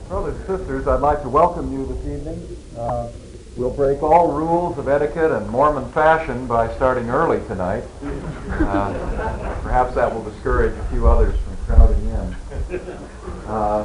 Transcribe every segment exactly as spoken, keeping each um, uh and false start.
Brothers and sisters, I'd like to welcome you this evening. Uh, we'll break all rules of etiquette and Mormon fashion by starting early tonight. Uh, perhaps that will discourage a few others from crowding in. Uh,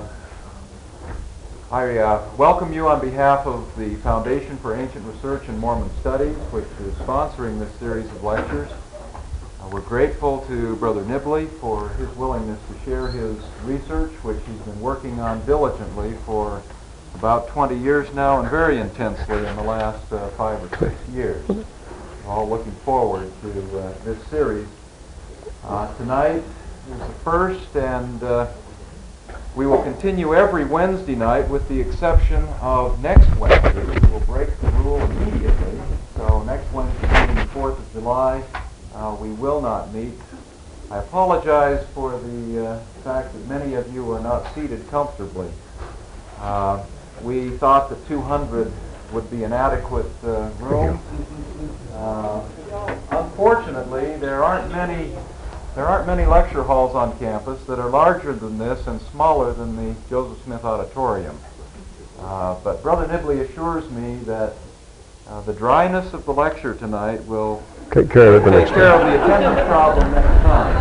I uh, welcome you on behalf of the Foundation for Ancient Research in Mormon Studies, which is sponsoring this series of lectures. Uh, we're grateful to Brother Nibley for his willingness to share his research, which he's been working on diligently for about twenty years now and very intensely in the last uh, five or six years. We're all looking forward to uh, this series. Uh, tonight is the first, and uh, we will continue every Wednesday night with the exception of next Wednesday. We will break the rule immediately. So next Wednesday, being the fourth of July, Uh, we will not meet. I apologize for the uh, fact that many of you are not seated comfortably. Uh, we thought that two hundred would be an adequate uh, room. Uh, unfortunately, there aren't many there aren't many lecture halls on campus that are larger than this and smaller than the Joseph Smith Auditorium. Uh, but Brother Nibley assures me that uh, the dryness of the lecture tonight will Take care of it the Take next care time. of the attendance problem next time.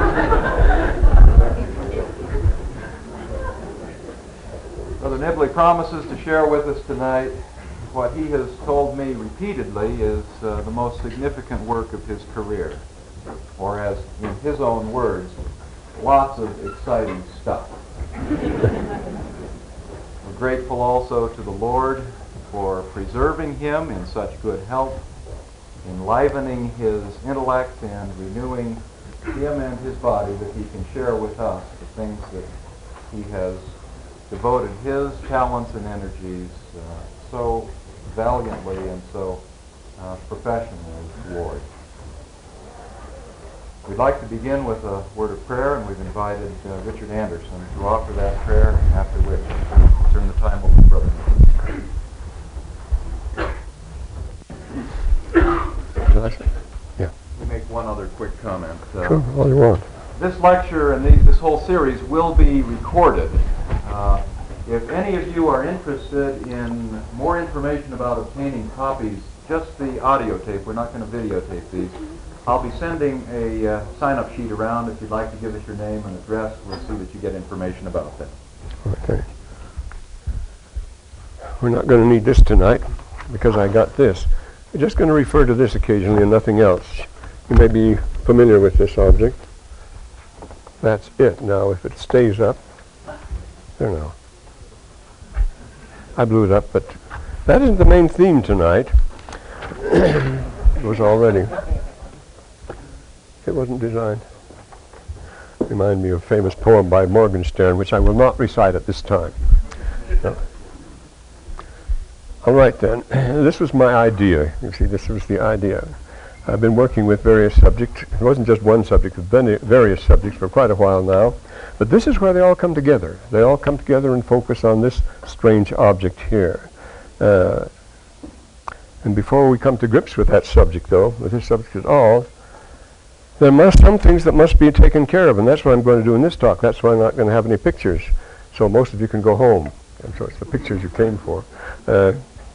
Brother Nibley promises to share with us tonight what he has told me repeatedly is uh, the most significant work of his career, or as in his own words, lots of exciting stuff. We're grateful also to the Lord for preserving him in such good health, enlivening his intellect and renewing him and his body, that he can share with us the things that he has devoted his talents and energies uh, so valiantly and so uh, professionally toward. We'd like to begin with a word of prayer, and we've invited uh, Richard Anderson to offer that prayer, after which we'll turn the time over to Brother Nibley. Yeah. Let me make one other quick comment. Uh, Sure, all you want. This lecture and the, this whole series will be recorded. Uh, if any of you are interested in more information about obtaining copies, just the audio tape, we're not going to videotape these. I'll be sending a uh, sign-up sheet around. If you'd like to give us your name and address, we'll see that you get information about that. Okay. We're not going to need this tonight because I got this. I'm just going to refer to this occasionally and nothing else. You may be familiar with this object. That's it. Now, if it stays up, there now. I blew it up, but that isn't the main theme tonight. It was already. It wasn't designed. Remind me of a famous poem by Morgenstern, which I will not recite at this time. No. All right, then. This was my idea. You see, this was the idea. I've been working with various subjects. It wasn't just one subject, but various subjects for quite a while now. But this is where they all come together. They all come together and focus on this strange object here. Uh, and before we come to grips with that subject, though, with this subject at all, there must some things that must be taken care of, and that's what I'm going to do in this talk. That's why I'm not going to have any pictures. So most of you can go home. And so it's the pictures you came for. Uh,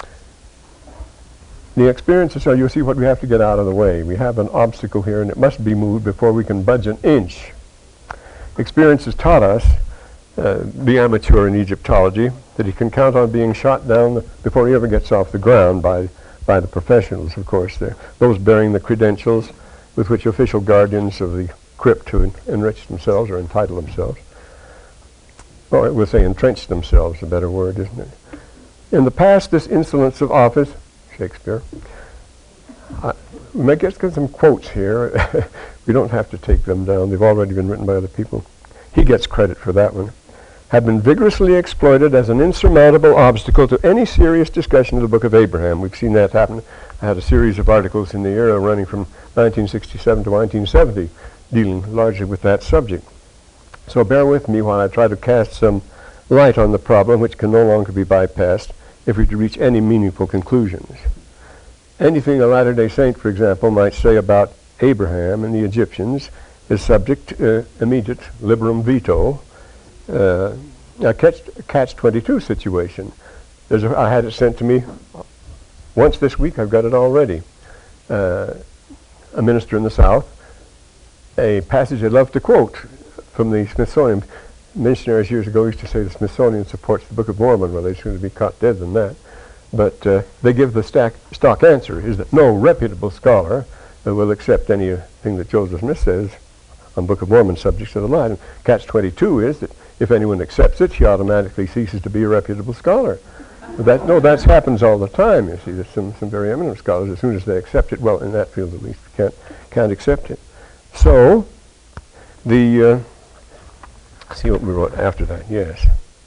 The experiences are, you'll see what we have to get out of the way. We have an obstacle here, and it must be moved before we can budge an inch. Experience has taught us, uh, the amateur in Egyptology, that he can count on being shot down the, before he ever gets off the ground by, by the professionals, of course. They're those bearing the credentials with which official guardians of the crypt to en- enrich themselves or entitle themselves. Or we'll say entrench themselves, a better word, isn't it? In the past, this insolence of office, Shakespeare. Uh, we may get some quotes here. We don't have to take them down. They've already been written by other people. He gets credit for that one. Have been vigorously exploited as an insurmountable obstacle to any serious discussion of the Book of Abraham. We've seen that happen. I had a series of articles in the era running from nineteen sixty-seven to nineteen seventy dealing largely with that subject. So bear with me while I try to cast some light on the problem, which can no longer be bypassed if we to reach any meaningful conclusions. Anything a Latter-day Saint, for example, might say about Abraham and the Egyptians is subject uh, immediate liberum veto. Uh, a catch, catch twenty-two situation. There's a, I had it sent to me once this week. I've got it already. Uh, a minister in the South, a passage I love to quote from the Smithsonian. Missionaries years ago used to say the Smithsonian supports the Book of Mormon. Well, they should be caught dead than that. But uh, they give the stack, stock answer, is that no reputable scholar uh, will accept anything that Joseph Smith says on Book of Mormon subjects of the line. And catch twenty-two is that if anyone accepts it, she automatically ceases to be a reputable scholar. But that, no, that happens all the time, you see. There's some, some very eminent scholars, as soon as they accept it, well, in that field at least, can't, can't accept it. So, the... Uh, see what we wrote after that, yes.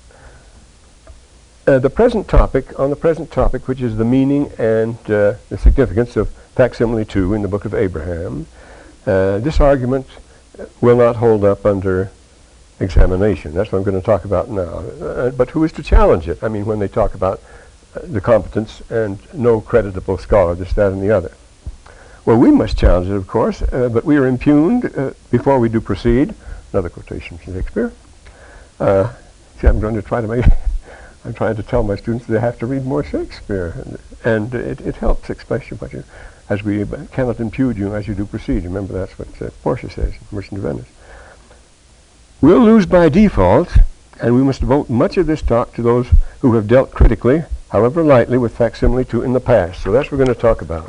Uh, the present topic, on the present topic, which is the meaning and uh, the significance of facsimile two in the book of Abraham, uh, this argument will not hold up under examination. That's what I'm going to talk about now. Uh, but who is to challenge it? I mean, when they talk about uh, the competence and no creditable scholar, this, that, and the other. Well, we must challenge it, of course, uh, but we are impugned uh, before we do proceed. Another quotation from Shakespeare. Uh, see, I'm going to try to make, I'm trying to tell my students they have to read more Shakespeare. And, and it, it helps, especially what you, as we cannot impugn you as you do proceed. Remember, that's what uh, Portia says in Merchant of Venice. We'll lose by default, and we must devote much of this talk to those who have dealt critically, however lightly, with facsimile two in the past. So that's what we're going to talk about.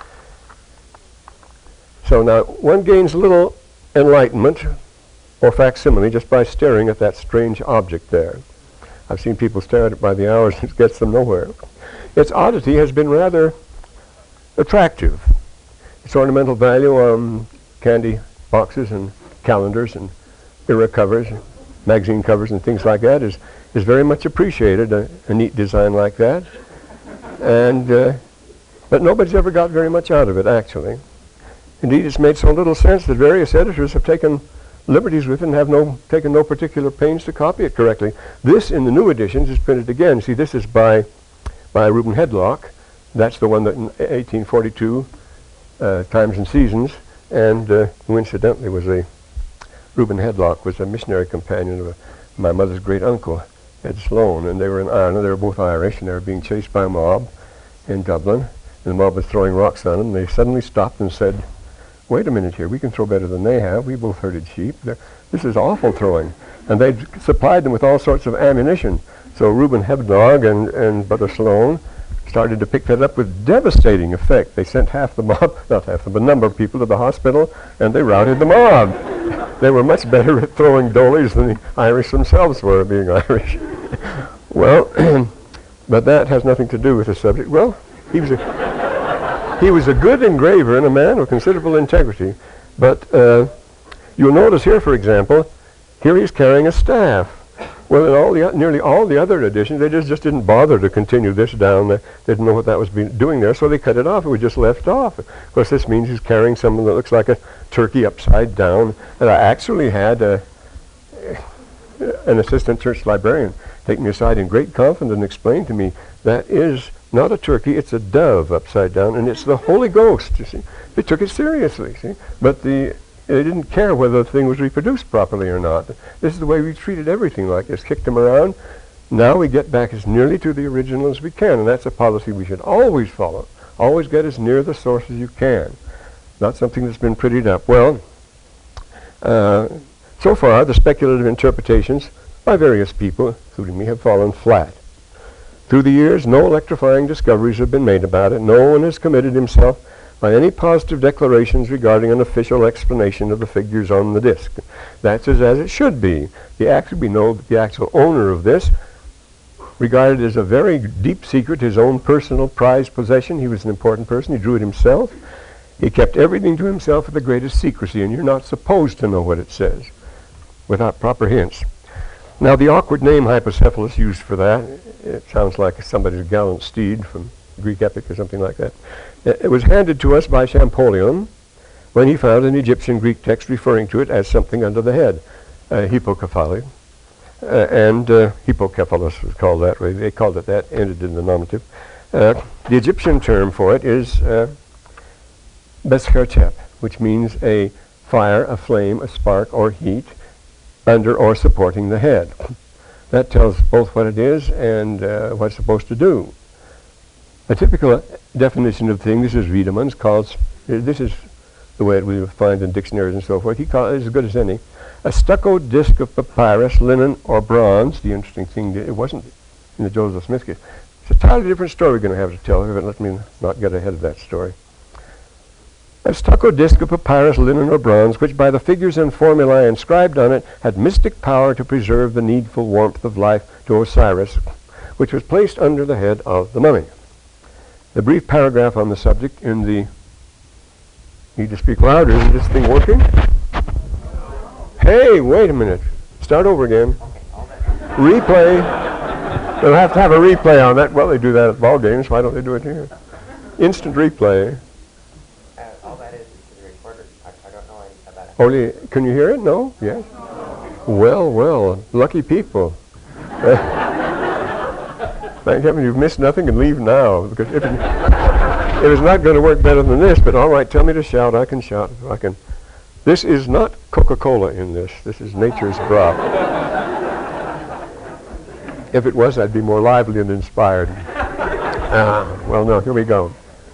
So now, one gains a little enlightenment or facsimile just by staring at that strange object there. I've seen people stare at it by the hours and it gets them nowhere. Its oddity has been rather attractive. Its ornamental value on candy boxes and calendars and era covers, magazine covers and things like that is, is very much appreciated, a, a neat design like that. And, uh, but nobody's ever got very much out of it, actually. Indeed, it's made so little sense that various editors have taken liberties with it and have no, taken no particular pains to copy it correctly. This, in the new editions, is printed again. See, this is by, by Reuben Hedlock. That's the one that in eighteen forty-two, uh, Times and Seasons, and uh, who incidentally was a, Reuben Hedlock was a missionary companion of a, my mother's great uncle, Ed Sloan, and they were in Ireland. They were both Irish, and they were being chased by a mob in Dublin. And the mob was throwing rocks on them, and they suddenly stopped and said, wait a minute here, we can throw better than they have. We both herded sheep. They're, this is awful throwing. And they supplied them with all sorts of ammunition. So Reuben Hedlock and, and Brother Sloan started to pick that up with devastating effect. They sent half the mob, not half, but a number of people to the hospital, and they routed the mob. They were much better at throwing doilies than the Irish themselves were, being Irish. Well, but that has nothing to do with the subject. Well, he was a... He was a good engraver and a man of considerable integrity. But uh, you'll notice here, for example, here he's carrying a staff. Well, in all the, nearly all the other editions, they just, just didn't bother to continue this down. They didn't know what that was being, doing there, so they cut it off. It was just left off. Of course, this means he's carrying something that looks like a turkey upside down. And I actually had a, an assistant church librarian take me aside in great confidence and explain to me that is not a turkey, it's a dove upside down, and it's the Holy Ghost, you see. They took it seriously, see. But the, they didn't care whether the thing was reproduced properly or not. This is the way we treated everything like this, kicked them around. Now we get back as nearly to the original as we can, and that's a policy we should always follow. Always get as near the source as you can. Not something that's been prettied up. Well, uh, so far, the speculative interpretations by various people, including me, have fallen flat. Through the years, no electrifying discoveries have been made about it. No one has committed himself by any positive declarations regarding an official explanation of the figures on the disc. That's as, as it should be. The actual, we know that the actual owner of this regarded as a very deep secret, his own personal prized possession. He was an important person. He drew it himself. He kept everything to himself with the greatest secrecy, and you're not supposed to know what it says without proper hints. Now, the awkward name Hypocephalus used for that, it sounds like somebody's gallant steed from Greek epic or something like that. It was handed to us by Champollion when he found an Egyptian Greek text referring to it as something under the head, uh, hippocephali. Uh, and uh, hippocephalus was called that way. They called it that, ended in the nominative. Uh, the Egyptian term for it is uh, beschertep, which means a fire, a flame, a spark, or heat under or supporting the head. That tells both what it is and uh, what it's supposed to do. A typical definition of thing, this is Wiedemann's, calls, this is the way it we find in dictionaries and so forth, he calls it as good as any, a stucco disc of papyrus, linen, or bronze. The interesting thing, it wasn't in the Joseph Smith case. It's a entirely different story we're going to have to tell, but let me not get ahead of that story. A stucco disc of papyrus, linen, or bronze, which by the figures and formulae inscribed on it had mystic power to preserve the needful warmth of life to Osiris, which was placed under the head of the mummy. The brief paragraph on the subject in the... Need to speak louder. Is this thing working? Hey, wait a minute. Start over again. Replay. They'll have to have a replay on that. Well, they do that at ball games. Why don't they do it here? Instant replay. Uh, all that is is the recorder. I, I don't know anything about it. Only, can you hear it? No? Yes? Well, well. Lucky people. Thank heaven you've missed nothing and leave now. Because if it, it is not going to work better than this, but all right, tell me to shout. I can shout. I can. This is not Coca-Cola in this. This is nature's broth. If it was, I'd be more lively and inspired. Uh, well, no, here we go.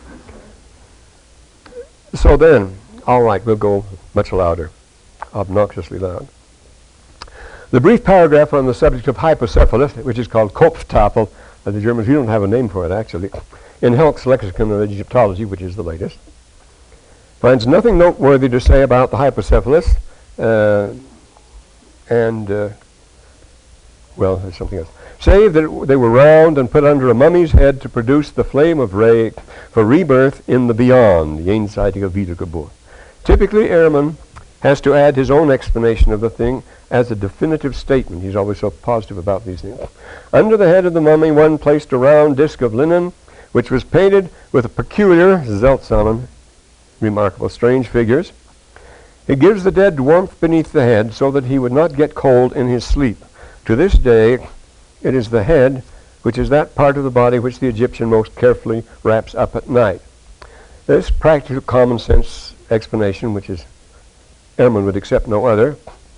So then, all right, we'll go much louder, obnoxiously loud. The brief paragraph on the subject of hypocephalus, which is called Kopftafel, uh, the Germans, we don't have a name for it actually, in Helck's Lexicon of Egyptology, which is the latest, finds nothing noteworthy to say about the hypocephalus, uh, and, uh, well, there's something else, save that they were round and put under a mummy's head to produce the flame of Re for rebirth in the beyond, the jenseitige Wiedergeburt. Typically, Ehrman has to add his own explanation of the thing as a definitive statement. He's always so positive about these things. Under the head of the mummy, one placed a round disc of linen, which was painted with a peculiar, Seltsamen, remarkable, strange figures. It gives the dead warmth beneath the head so that he would not get cold in his sleep. To this day, it is the head, which is that part of the body which the Egyptian most carefully wraps up at night. This practical common sense explanation, which is Ehrman would accept no other,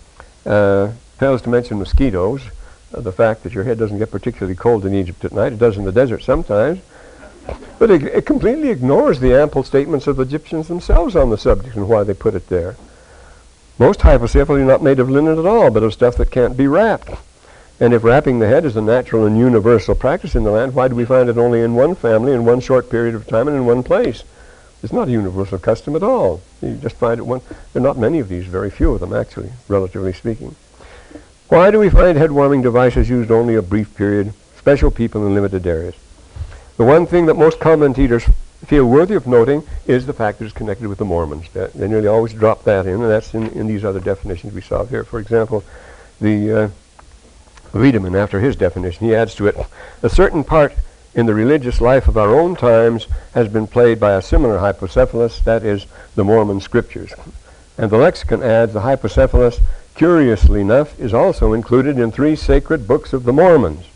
uh, fails to mention mosquitoes, uh, the fact that your head doesn't get particularly cold in Egypt at night. It does in the desert sometimes. But it, it completely ignores the ample statements of the Egyptians themselves on the subject and why they put it there. Most hypocephaly are not made of linen at all, but of stuff that can't be wrapped. And if wrapping the head is a natural and universal practice in the land, why do we find it only in one family, in one short period of time, and in one place? It's not a universal custom at all. You just find it one. There are not many of these, very few of them actually, relatively speaking. Why do we find head warming devices used only a brief period, special people in limited areas? The one thing that most commentators feel worthy of noting is the fact that it's connected with the Mormons. That they nearly always drop that in, and that's in, in these other definitions we saw here. For example, the uh, Wiedemann, after his definition, he adds to it, a certain part in the religious life of our own times has been played by a similar hypocephalus, that is, the Mormon scriptures. And the lexicon adds the hypocephalus, curiously enough, is also included in three sacred books of the Mormons.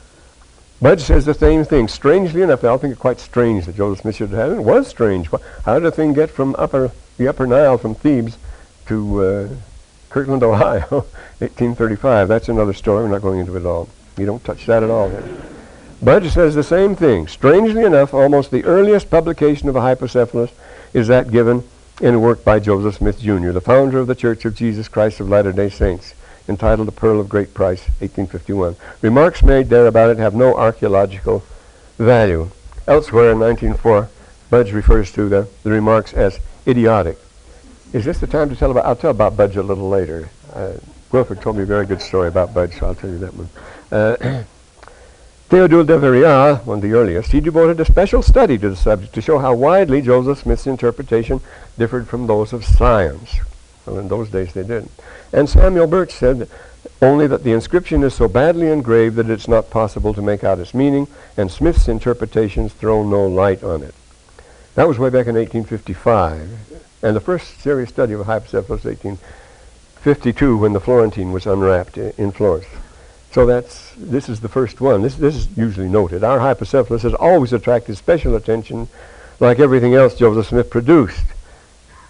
Budge says the same thing. Strangely enough, I think it quite strange that Joseph Smith should have it. It was strange. How did a thing get from upper the Upper Nile from Thebes to uh, Kirtland, Ohio, eighteen thirty-five? That's another story. We're not going into it all. We don't touch that at all. Budge says the same thing. Strangely enough, almost the earliest publication of a hypocephalus is that given in a work by Joseph Smith, Junior, the founder of the Church of Jesus Christ of Latter-day Saints, entitled The Pearl of Great Price, eighteen fifty-one. Remarks made there about it have no archaeological value. Elsewhere in nineteen oh four, Budge refers to the, the remarks as idiotic. Is this the time to tell about, I'll tell about Budge a little later. Uh, Wilford told me a very good story about Budge, so I'll tell you that one. Uh, Théodule de Viriat, one of the earliest, he devoted a special study to the subject to show how widely Joseph Smith's interpretation differed from those of science. Well, in those days they did. And Samuel Birch said only that the inscription is so badly engraved that it's not possible to make out its meaning, and Smith's interpretations throw no light on it. That was way back in eighteen fifty-five. And the first serious study of hypocephalus was eighteen fifty-two when the Florentine was unwrapped i- in Florence. So that's, this is the first one. This, this is usually noted. Our hypocephalus has always attracted special attention, like everything else Joseph Smith produced.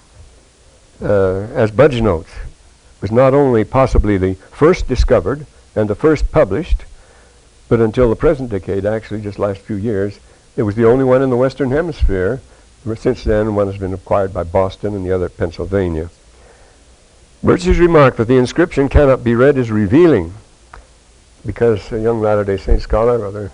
Uh, as Budge notes, was not only possibly the first discovered, and the first published, but until the present decade, actually just last few years, it was the only one in the Western Hemisphere. Since then, one has been acquired by Boston and the other at Pennsylvania. Birch's remarked that the inscription cannot be read as revealing, because a young Latter-day Saint scholar, rather,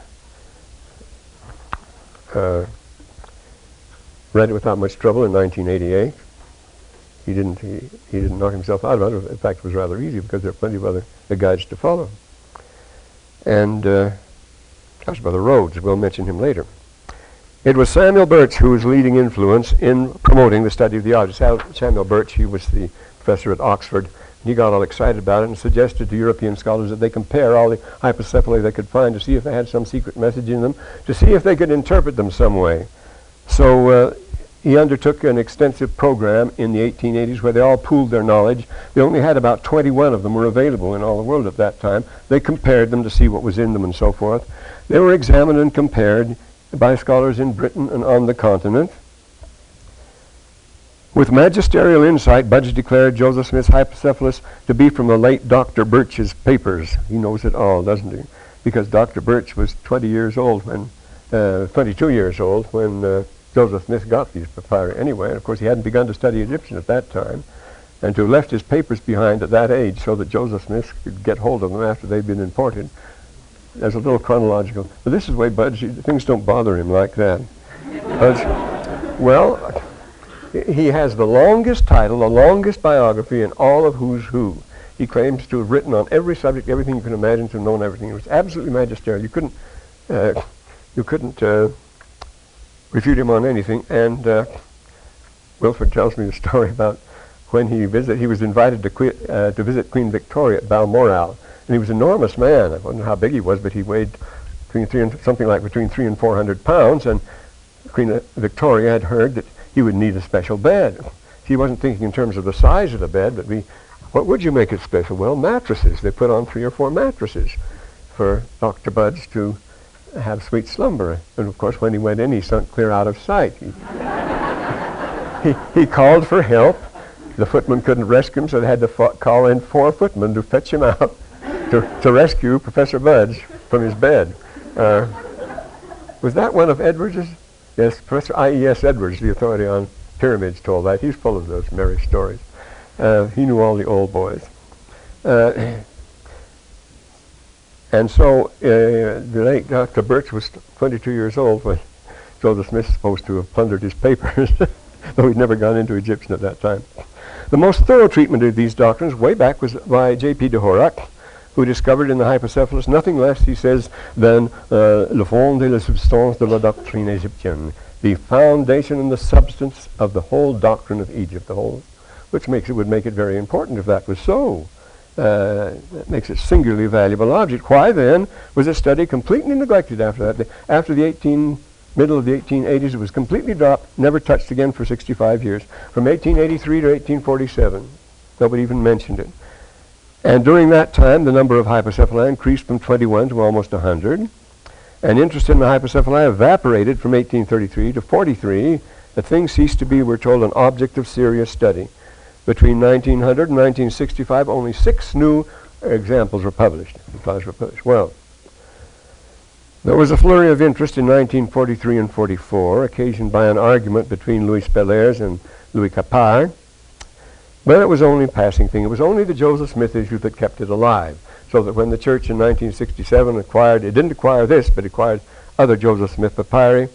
uh, read it without much trouble in nineteen eighty-eight. He didn't. He, he didn't knock himself out about it. In fact, it was rather easy because there are plenty of other uh, guides to follow. And uh, that's Brother Rhodes. We'll mention him later. It was Samuel Birch who was leading influence in promoting the study of the objects. Samuel Birch, he was the professor at Oxford. He got all excited about it and suggested to European scholars that they compare all the hypocephali they could find to see if they had some secret message in them, to see if they could interpret them some way. So uh, he undertook an extensive program in the eighteen eighties where they all pooled their knowledge. They only had about twenty-one of them were available in all the world at that time. They compared them to see what was in them and so forth. They were examined and compared by scholars in Britain and on the continent. With magisterial insight, Budge declared Joseph Smith's hypocephalus to be from the late Doctor Birch's papers. He knows it all, doesn't he? Because Doctor Birch was twenty years old when, uh, twenty-two years old when uh, Joseph Smith got these papyri anyway. And of course, he hadn't begun to study Egyptian at that time, and to have left his papers behind at that age so that Joseph Smith could get hold of them after they'd been imported. There's a little chronological. But this is the way Budge, things don't bother him like that. Budge, well, he has the longest title, the longest biography in all of Who's Who. He claims to have written on every subject, everything you can imagine, to have known everything. It was absolutely magisterial. You couldn't, uh, you couldn't uh, refute him on anything. And uh, Wilford tells me the story about when he visited. He was invited to, que- uh, to visit Queen Victoria at Balmoral. And he was an enormous man. I don't know how big he was, but he weighed between three and something like between three and four hundred pounds. And Queen Victoria had heard that he would need a special bed. She wasn't thinking in terms of the size of the bed, but we, what would you make it special? Well, mattresses. They put on three or four mattresses for Doctor Budge to have sweet slumber. And of course, when he went in, he sunk clear out of sight. He, he, he called for help. The footman couldn't rescue him, so they had to fo- call in four footmen to fetch him out. To, to rescue Professor Budge from his bed. Uh, was that one of Edwards's? Yes, Professor I E S Edwards, the authority on pyramids, told that. He's full of those merry stories. Uh, he knew all the old boys. Uh, and so uh, the late Doctor Birch was twenty-two years old when Joseph Smith is supposed to have plundered his papers, though he'd never gone into Egyptian at that time. The most thorough treatment of these doctrines way back was by J P de Horak, who discovered in the hypocephalus nothing less, he says, than uh, le fond et la substance de la doctrine égyptienne, the foundation and the substance of the whole doctrine of Egypt, the whole, which makes it would make it very important if that was so. Uh, that makes it singularly valuable object. Why then was this study completely neglected after that? After the eighteen, middle of the eighteen eighties, it was completely dropped, never touched again for sixty-five years, from eighteen eighty-three to eighteen forty-seven. Nobody even mentioned it. And during that time, the number of hypocephali increased from twenty-one to almost one hundred. And interest in the hypocephali evaporated from eighteen thirty-three to forty-three. The thing ceased to be, we're told, an object of serious study. Between nineteen hundred and nineteen sixty-five, only six new examples were published. Were published. Well, there was a flurry of interest in nineteen forty-three and forty-four, occasioned by an argument between Louis Bellairs and Louis Capart. But it was only a passing thing. It was only the Joseph Smith issue that kept it alive. So that when the church in nineteen sixty-seven acquired, it didn't acquire this, but acquired other Joseph Smith papyri.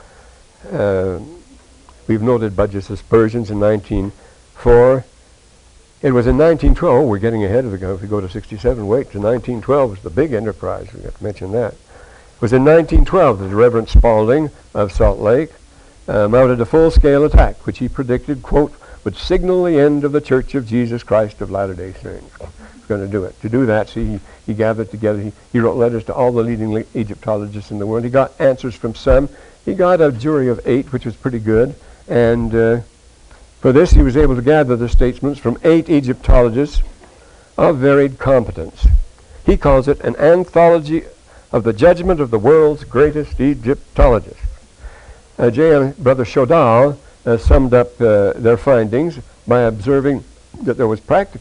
Uh, we've noted Budge's aspersions in nineteen oh four. It was in nineteen twelve, we're getting ahead of the go. If we go to sixty-seven, wait, to nineteen twelve was the big enterprise. We have to mention that. It was in nineteen twelve that the Reverend Spalding of Salt Lake uh, mounted a full-scale attack, which he predicted, quote, would signal the end of the Church of Jesus Christ of Latter-day Saints. He's going to do it. To do that, see, he, he gathered together, he, he wrote letters to all the leading le- Egyptologists in the world. He got answers from some. He got a jury of eight, which was pretty good. And uh, for this, he was able to gather the statements from eight Egyptologists of varied competence. He calls it an anthology of the judgment of the world's greatest Egyptologists. Uh, J M Brother Shodal Uh, summed up uh, their findings by observing that there was practical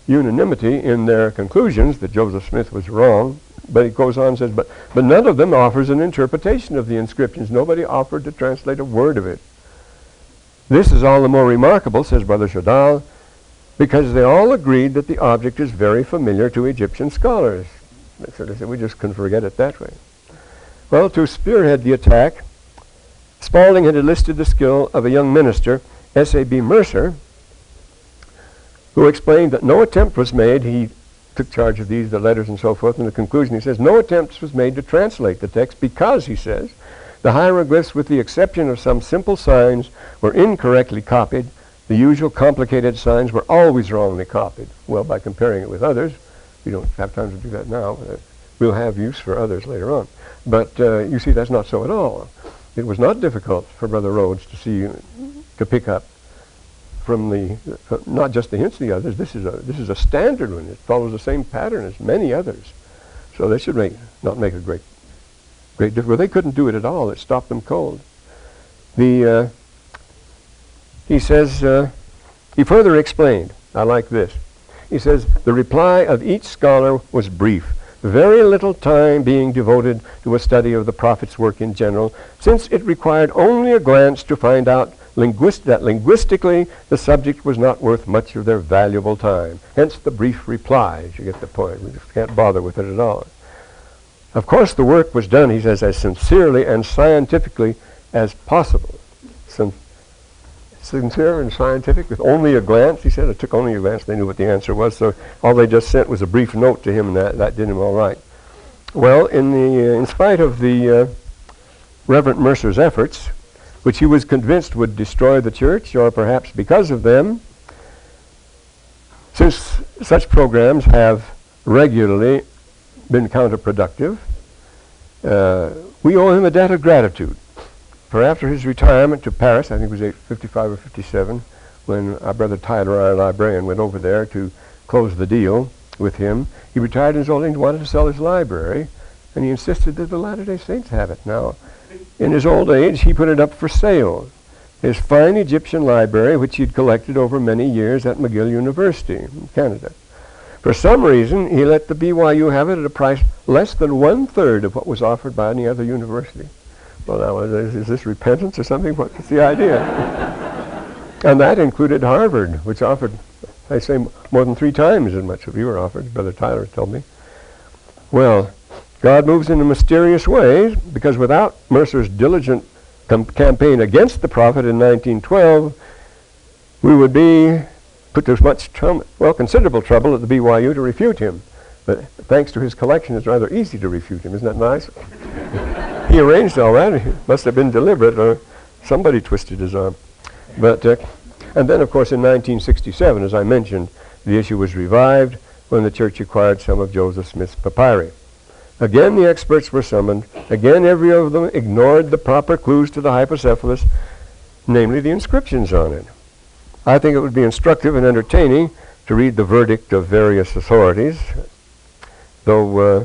unanimity in their conclusions that Joseph Smith was wrong. But he goes on and says, but, but none of them offers an interpretation of the inscriptions. Nobody offered to translate a word of it. This is all the more remarkable, says Brother Shadal, because they all agreed that the object is very familiar to Egyptian scholars. So they said, we just couldn't forget it that way. Well, to spearhead the attack, Spalding had enlisted the skill of a young minister, S A B Mercer, who explained that no attempt was made. He took charge of these, the letters and so forth. In the conclusion, he says, no attempt was made to translate the text because, he says, the hieroglyphs, with the exception of some simple signs, were incorrectly copied. The usual complicated signs were always wrongly copied. Well, by comparing it with others, we don't have time to do that now. Uh, we'll have use for others later on. But uh, you see, that's not so at all. It was not difficult for Brother Rhodes to see, to pick up from the, uh, not just the hints of the others. This is a this is a standard one. It follows the same pattern as many others. So they should make not make a great great difference. Well, they couldn't do it at all. It stopped them cold. The uh, he says uh, he further explained. I like this. He says the reply of each scholar was brief, very little time being devoted to a study of the prophet's work in general, since it required only a glance to find out Linguist, that linguistically the subject was not worth much of their valuable time. Hence the brief replies. You get the point. We just can't bother with it at all. Of course, the work was done, he says, as sincerely and scientifically as possible. Sin- sincere and scientific with only a glance. He said it took only a glance. They knew what the answer was. So all they just sent was a brief note to him, and that, that did him all right. Well, in, the, uh, in spite of the uh, Reverend Mercer's efforts, which he was convinced would destroy the church, or perhaps because of them, since such programs have regularly been counterproductive, uh, we owe him a debt of gratitude. For after his retirement to Paris, I think it was fifty-five or fifty-seven, when our brother Tyler, our librarian, went over there to close the deal with him, he retired in his old age and wanted to sell his library, and he insisted that the Latter-day Saints have it. Now, in his old age, he put it up for sale. His fine Egyptian library, which he'd collected over many years at McGill University in Canada. For some reason, he let the B Y U have it at a price less than one-third of what was offered by any other university. Well, now, is, is this repentance or something? What's the idea? And that included Harvard, which offered, I say, m- more than three times as much as we were offered, Brother Tyler told me. Well, God moves in mysterious ways, because without Mercer's diligent com- campaign against the prophet in nineteen twelve, we would be put to much trouble, well, considerable trouble at the B Y U to refute him. But thanks to his collection, it's rather easy to refute him. Isn't that nice? He arranged all that. It must have been deliberate, or somebody twisted his arm. But uh, and then, of course, in nineteen sixty-seven, as I mentioned, the issue was revived when the church acquired some of Joseph Smith's papyri. Again, the experts were summoned. Again, every of them ignored the proper clues to the hypocephalus, namely the inscriptions on it. I think it would be instructive and entertaining to read the verdict of various authorities, though, uh,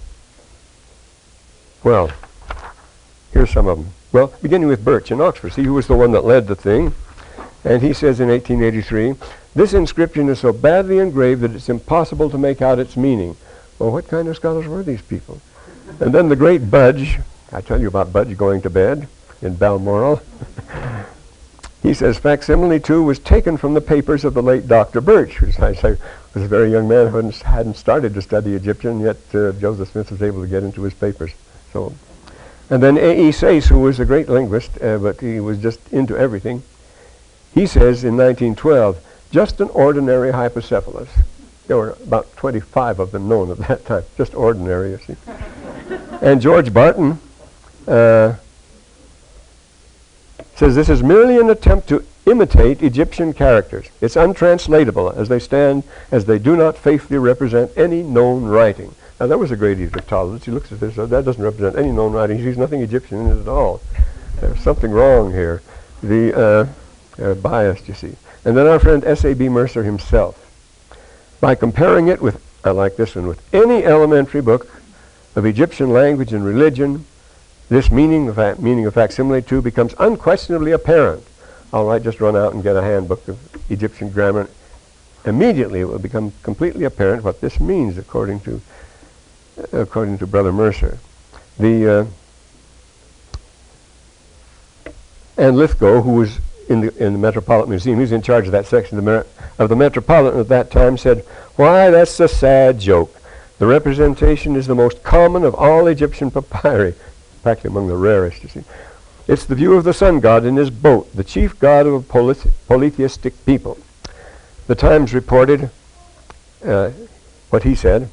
well, here's some of them. Well, beginning with Birch in Oxford. See, who was the one that led the thing. And he says in eighteen eighty-three, this inscription is so badly engraved that it's impossible to make out its meaning. Well, what kind of scholars were these people? And then the great Budge, I tell you about Budge going to bed in Balmoral. He says facsimile two was taken from the papers of the late Doctor Birch, which I say was a very young man who hadn't, hadn't started to study Egyptian, yet uh, Joseph Smith was able to get into his papers. So, and then A E Sayce, who was a great linguist, uh, but he was just into everything. He says in nineteen twelve, just an ordinary hypocephalus. There were about twenty-five of them known at that time, just ordinary, you see. And George Barton uh, says this is merely an attempt to imitate Egyptian characters. It's untranslatable as they stand, as they do not faithfully represent any known writing. Now, that was a great Egyptologist. He looks at this, uh, that doesn't represent any known writing. He sees nothing Egyptian in it at all. There's something wrong here. The uh, uh, biased, you see. And then our friend S A B Mercer himself, by comparing it with, I like this one, with any elementary book of Egyptian language and religion, this meaning of, fa- meaning of facsimile two becomes unquestionably apparent. All right, just run out and get a handbook of Egyptian grammar. immediately it will become completely apparent what this means, according to uh, according to Brother Mercer. The uh, and Lithgow, who was in the in the Metropolitan Museum, he was in charge of that section of the, Mer- of the Metropolitan at that time, said, "Why, that's a sad joke. The representation is the most common of all Egyptian papyri, practically among the rarest, you see. It's the view of the sun god in his boat, the chief god of a polyth- polytheistic people." The Times reported uh, what he said.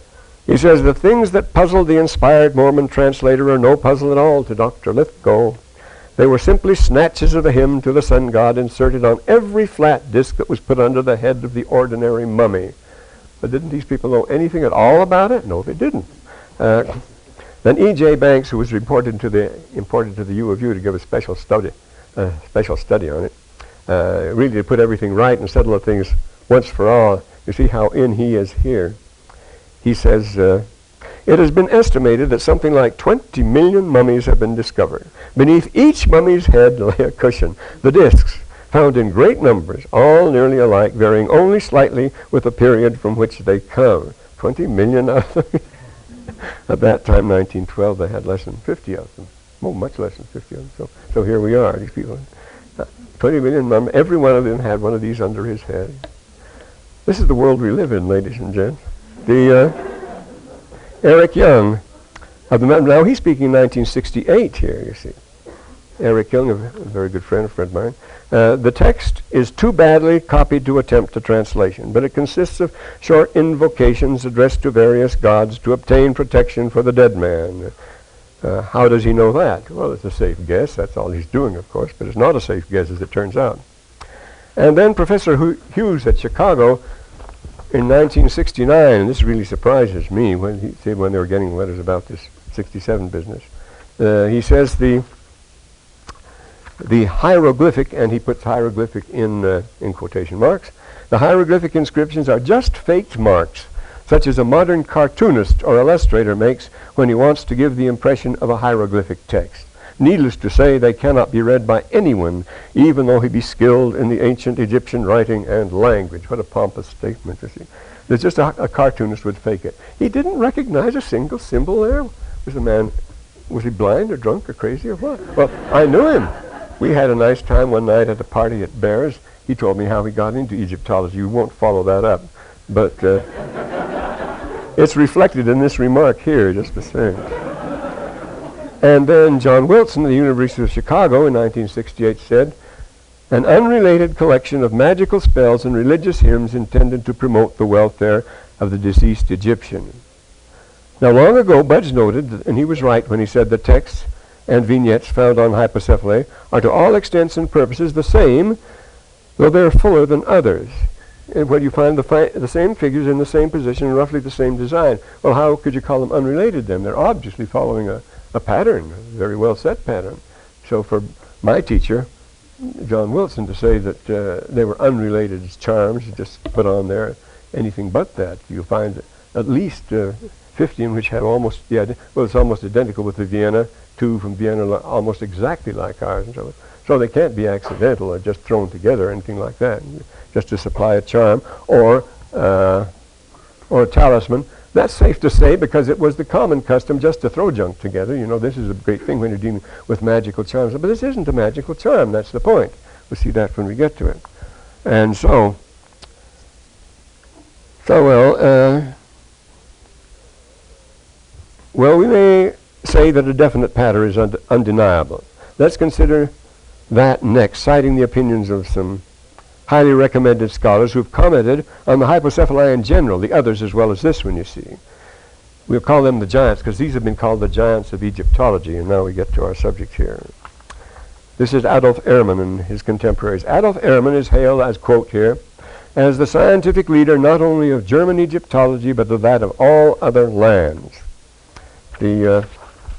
He says, "The things that puzzled the inspired Mormon translator are no puzzle at all to Doctor Lithgow. They were simply snatches of the hymn to the sun god inserted on every flat disc that was put under the head of the ordinary mummy." But didn't these people know anything at all about it? No, they didn't. Uh, then E J Banks, who was reported to the, imported to the U of U to give a special study, uh, special study on it, uh, really to put everything right and settle the things once for all. You see how in he is here. He says, uh, "It has been estimated that something like twenty million mummies have been discovered. Beneath each mummy's head lay a cushion. The discs, found in great numbers, all nearly alike, varying only slightly with the period from which they come." twenty million out of them. At that time, nineteen twelve, they had less than fifty of them. Oh, much less than fifty of them. So, so here we are, these people. Uh, twenty million mummies. Every one of them had one of these under his head. This is the world we live in, ladies and gents. The uh, Eric Young, of the, now he's speaking in nineteen sixty-eight here, you see. Eric Young, a very good friend, a friend of mine. Uh, the text is too badly copied to attempt a translation, but it consists of short invocations addressed to various gods to obtain protection for the dead man. Uh, how does he know that? Well, it's a safe guess. That's all he's doing, of course, but it's not a safe guess, as it turns out. And then Professor Hu- Hughes at Chicago in nineteen sixty-nine, and this really surprises me when he said when they were getting letters about this sixty-seven business. Uh, he says the the hieroglyphic, and he puts hieroglyphic in uh, in quotation marks, the hieroglyphic inscriptions are just faked marks, such as a modern cartoonist or illustrator makes when he wants to give the impression of a hieroglyphic text. Needless to say, they cannot be read by anyone, even though he be skilled in the ancient Egyptian writing and language. What a pompous statement, you see. There's just a, a cartoonist would fake it. He didn't recognize a single symbol there. Was the man, was he blind or drunk or crazy or what? Well, I knew him. We had a nice time one night at a party at Bears. He told me how he got into Egyptology. You won't follow that up. But uh, it's reflected in this remark here, just the same. And then John Wilson of the University of Chicago in nineteen sixty-eight said, "An unrelated collection of magical spells and religious hymns intended to promote the welfare of the deceased Egyptian." Now, long ago, Budge noted, that, and he was right when he said the texts and vignettes found on hypocephalae are to all extents and purposes the same, though they're fuller than others. And when you find the, fi- the same figures in the same position and roughly the same design, well, how could you call them unrelated then? They're obviously following a, a pattern, a very well set pattern. So for my teacher, John Wilson, to say that uh, they were unrelated charms, just put on there anything but that, you'll find at least uh, fifteen which had almost, yeah, well, it's almost identical with the Vienna, two from Vienna li- almost exactly like ours, and so on. So they can't be accidental or just thrown together or anything like that, just to supply a charm or uh, or a talisman. That's safe to say because it was the common custom just to throw junk together. You know, this is a great thing when you're dealing with magical charms. But this isn't a magical charm. That's the point. We'll see that when we get to it. And so, so well, uh, well, we may say that a definite pattern is und- undeniable. Let's consider that next, citing the opinions of some highly recommended scholars who've commented on the hypocephali in general, the others as well as this one, you see. We'll call them the giants, because these have been called the giants of Egyptology, and now we get to our subject here. This is Adolf Ehrman and his contemporaries. Adolf Ehrman is hailed as, quote here, as the scientific leader not only of German Egyptology, but of that of all other lands. The uh,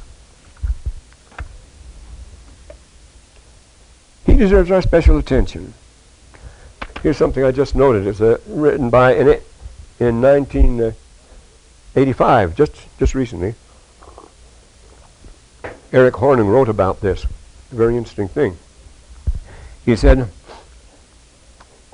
he deserves our special attention. Here's something I just noted. It's uh, written by in it in nineteen eighty-five, just just recently. Eric Hornung wrote about this. A very interesting thing. He said,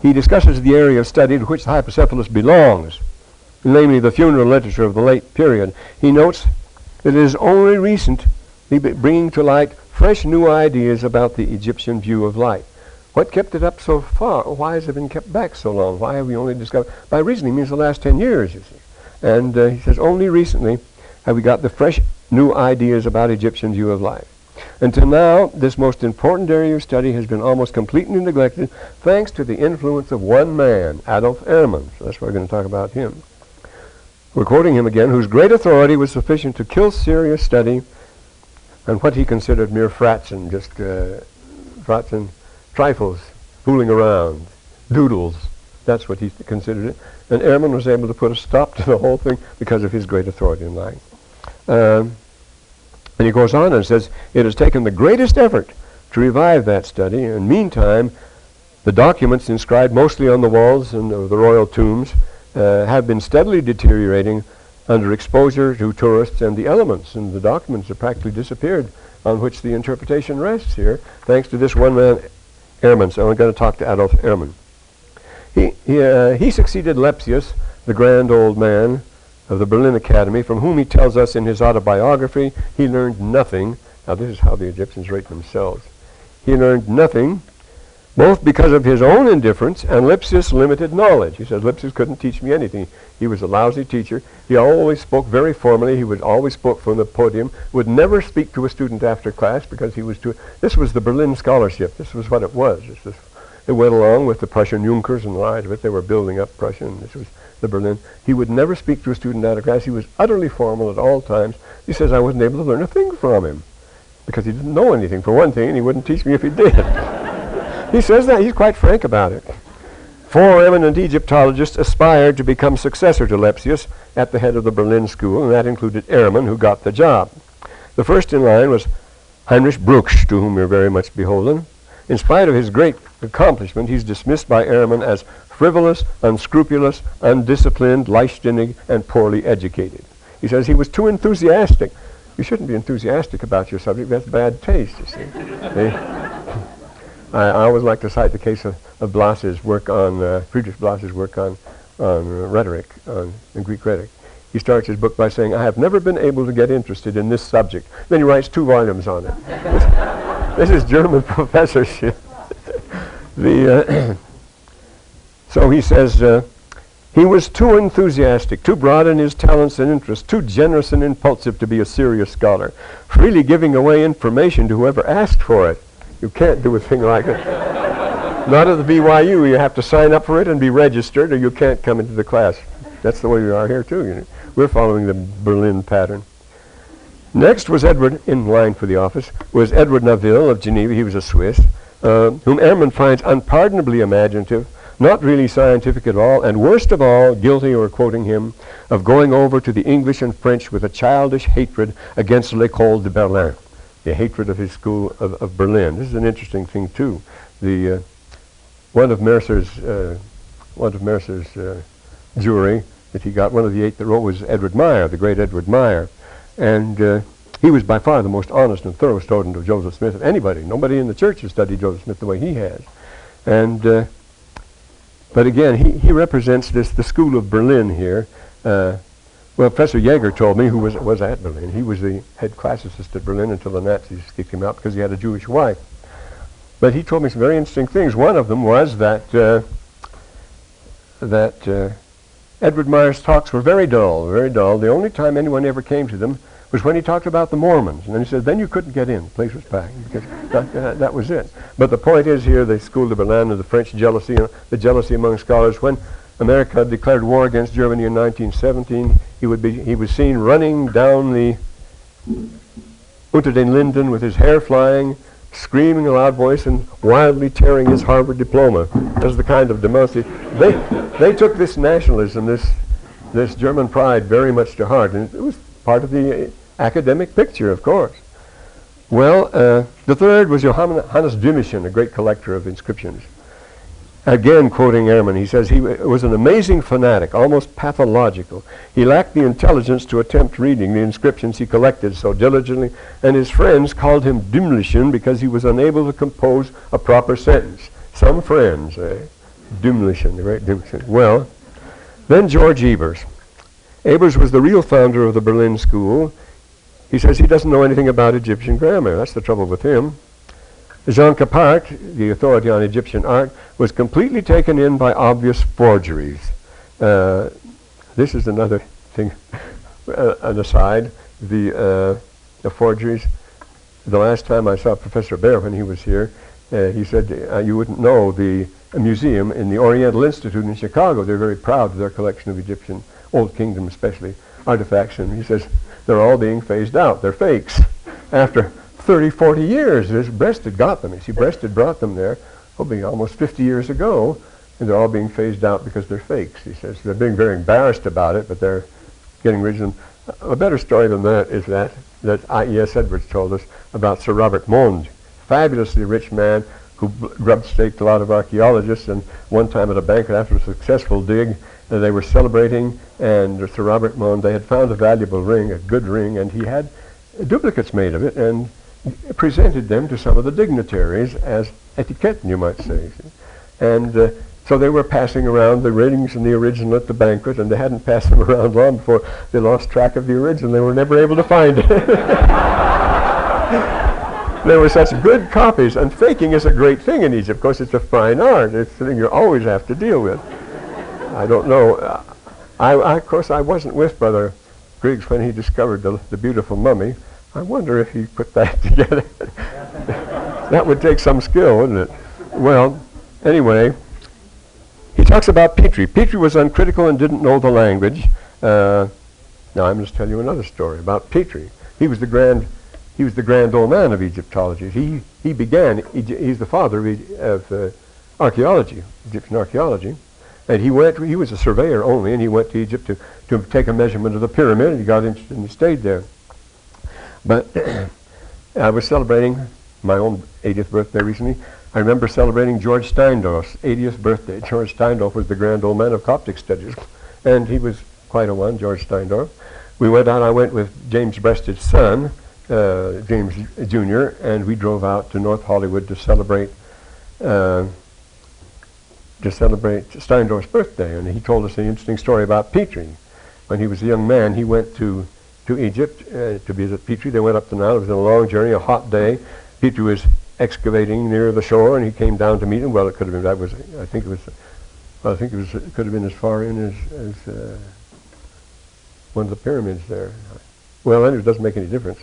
he discusses the area of study to which the Hydrocephalus belongs, namely the funeral literature of the late period. He notes that it is only recently bringing to light fresh new ideas about the Egyptian view of light. What kept it up so far? Why has it been kept back so long? Why have we only discovered? By recently means the last ten years, you see. And uh, he says only recently have we got the fresh new ideas about Egyptian view of life. Until now, this most important area of study has been almost completely neglected thanks to the influence of one man, Adolf Ehrman. So that's why we're going to talk about him. We're quoting him again, whose great authority was sufficient to kill serious study and what he considered mere fratzen, just uh, fratzen, trifles, fooling around, doodles. That's what he considered it. And Ehrman was able to put a stop to the whole thing because of his great authority in life. Um, and he goes on and says, it has taken the greatest effort to revive that study, and meantime, the documents inscribed mostly on the walls and of the royal tombs uh, have been steadily deteriorating under exposure to tourists and the elements, and the documents have practically disappeared on which the interpretation rests here, thanks to this one man, Ehrman. So I'm going to talk to Adolf Ehrman. He, he, uh, he succeeded Lepsius, the grand old man of the Berlin Academy, from whom he tells us in his autobiography he learned nothing. Now this is how the Egyptians rate themselves. He learned nothing, both because of his own indifference and Lepsius' limited knowledge. He says Lepsius couldn't teach me anything. He was a lousy teacher. He always spoke very formally. He would always spoke from the podium, would never speak to a student after class because he was too... This was the Berlin scholarship. This was what it was. This was, it went along with the Prussian Junkers and the rest of it. They were building up Prussia, and this was the Berlin. He would never speak to a student out of class. He was utterly formal at all times. He says I wasn't able to learn a thing from him because he didn't know anything, for one thing, and he wouldn't teach me if he did. He says that. He's quite frank about it. Four eminent Egyptologists aspired to become successor to Lepsius at the head of the Berlin school, and that included Ehrman, who got the job. The first in line was Heinrich Brugsch, to whom we're very much beholden. In spite of his great accomplishment, he's dismissed by Ehrman as frivolous, unscrupulous, undisciplined, leichtsinnig, and poorly educated. He says he was too enthusiastic. You shouldn't be enthusiastic about your subject. That's bad taste, you see. I, I always like to cite the case of, of Blas's work on, uh, Friedrich Blas's work on, on uh, rhetoric, on uh, Greek rhetoric. He starts his book by saying, I have never been able to get interested in this subject. Then he writes two volumes on it. this, this is German professorship. the, uh, so he says, uh, he was too enthusiastic, too broad in his talents and interests, too generous and impulsive to be a serious scholar, freely giving away information to whoever asked for it. You can't do a thing like that. Not at the B Y U. You have to sign up for it and be registered, or you can't come into the class. That's the way we are here, too. You know. We're following the Berlin pattern. Next was Edward, in line for the office, was Edward Naville of Geneva. He was a Swiss, uh, whom Ehrman finds unpardonably imaginative, not really scientific at all, and worst of all, guilty, or quoting him, of going over to the English and French with a childish hatred against l'École de Berlin. The hatred of his school of, of Berlin. This is an interesting thing too. The uh, one of Mercer's uh, one of Mercer's uh, jury that he got, one of the eight that wrote, was Edward Meyer, the great Edward Meyer, and uh, he was by far the most honest and thorough student of Joseph Smith of anybody. Nobody in the church has studied Joseph Smith the way he has, and uh, but again, he he represents this the school of Berlin here. Uh, Well, Professor Jaeger told me, who was was at Berlin, he was the head classicist at Berlin until the Nazis kicked him out because he had a Jewish wife. But he told me some very interesting things. One of them was that uh, that uh, Edward Meyer's talks were very dull, very dull. The only time anyone ever came to them was when he talked about the Mormons. And then he said, then you couldn't get in. The place was packed. Because that, uh, that was it. But the point is here, the School de Berlin and the French jealousy, you know, the jealousy among scholars, when America declared war against Germany in nineteen seventeen, he would be he was seen running down the Unter den Linden with his hair flying, screaming in a loud voice and wildly tearing his Harvard diploma. That's the kind of democracy. They they took this nationalism, this this German pride very much to heart, and it was part of the uh, academic picture, of course. Well, uh, the third was Johannes Dümmichen, a great collector of inscriptions. Again, quoting Ehrman, he says he w- was an amazing fanatic, almost pathological. He lacked the intelligence to attempt reading the inscriptions he collected so diligently, and his friends called him Dümmlichen because he was unable to compose a proper sentence. Some friends, eh? Dümlichen, right? Dümlichen. Well, then George Ebers. Ebers was the real founder of the Berlin School. He says he doesn't know anything about Egyptian grammar. That's the trouble with him. Jean Capart, the authority on Egyptian art, was completely taken in by obvious forgeries. Uh, this is another thing, uh, an aside. The, uh, the forgeries. The last time I saw Professor Baer when he was here, uh, he said uh, you wouldn't know the museum in the Oriental Institute in Chicago. They're very proud of their collection of Egyptian, Old Kingdom especially, artifacts. And he says they're all being phased out. They're fakes. After thirty, forty years, this Breast had got them. You see, Breast had brought them there, probably almost fifty years ago, and they're all being phased out because they're fakes. He says they're being very embarrassed about it, but they're getting rid of them. A better story than that is that that I E S Edwards told us about Sir Robert Monde, fabulously rich man who grub-staked a lot of archaeologists, and one time at a banquet after a successful dig, uh, they were celebrating, and Sir Robert Monde, they had found a valuable ring, a good ring, and he had duplicates made of it, and presented them to some of the dignitaries as etiquette, you might say. And uh, so they were passing around the rings and the original at the banquet, and they hadn't passed them around long before they lost track of the original. They were never able to find it. There were such good copies, and faking is a great thing in Egypt. Of course, it's a fine art. It's something you always have to deal with. I don't know. Uh, I, I, of course, I wasn't with Brother Griggs when he discovered the, the beautiful mummy. I wonder if he put that together. That would take some skill, wouldn't it? Well, anyway, he talks about Petrie. Petrie was uncritical and didn't know the language. Uh, now I'm going to tell you another story about Petrie. He was the grand, he was the grand old man of Egyptology. He he began. Egy- he's the father of, e- of uh, archaeology, Egyptian archaeology, and he went. He was a surveyor only, and he went to Egypt to to take a measurement of the pyramid. And he got interested and he stayed there. But I was celebrating my own eightieth birthday recently. I remember celebrating George Steindorf's eightieth birthday. George Steindorf was the grand old man of Coptic studies, and he was quite a one, George Steindorf. We went out, I went with James Breasted's son, uh, James Junior, and we drove out to North Hollywood to celebrate uh, to celebrate Steindorf's birthday. And he told us an interesting story about Petrie. When he was a young man, he went to to Egypt uh, to visit Petrie. They went up the Nile. It was a long journey, a hot day. Petrie was excavating near the shore, and he came down to meet him. Well, it could have been, that was, I think it was, well, I think it was, it could have been as far in as, as uh, one of the pyramids there. Well, anyway, it doesn't make any difference.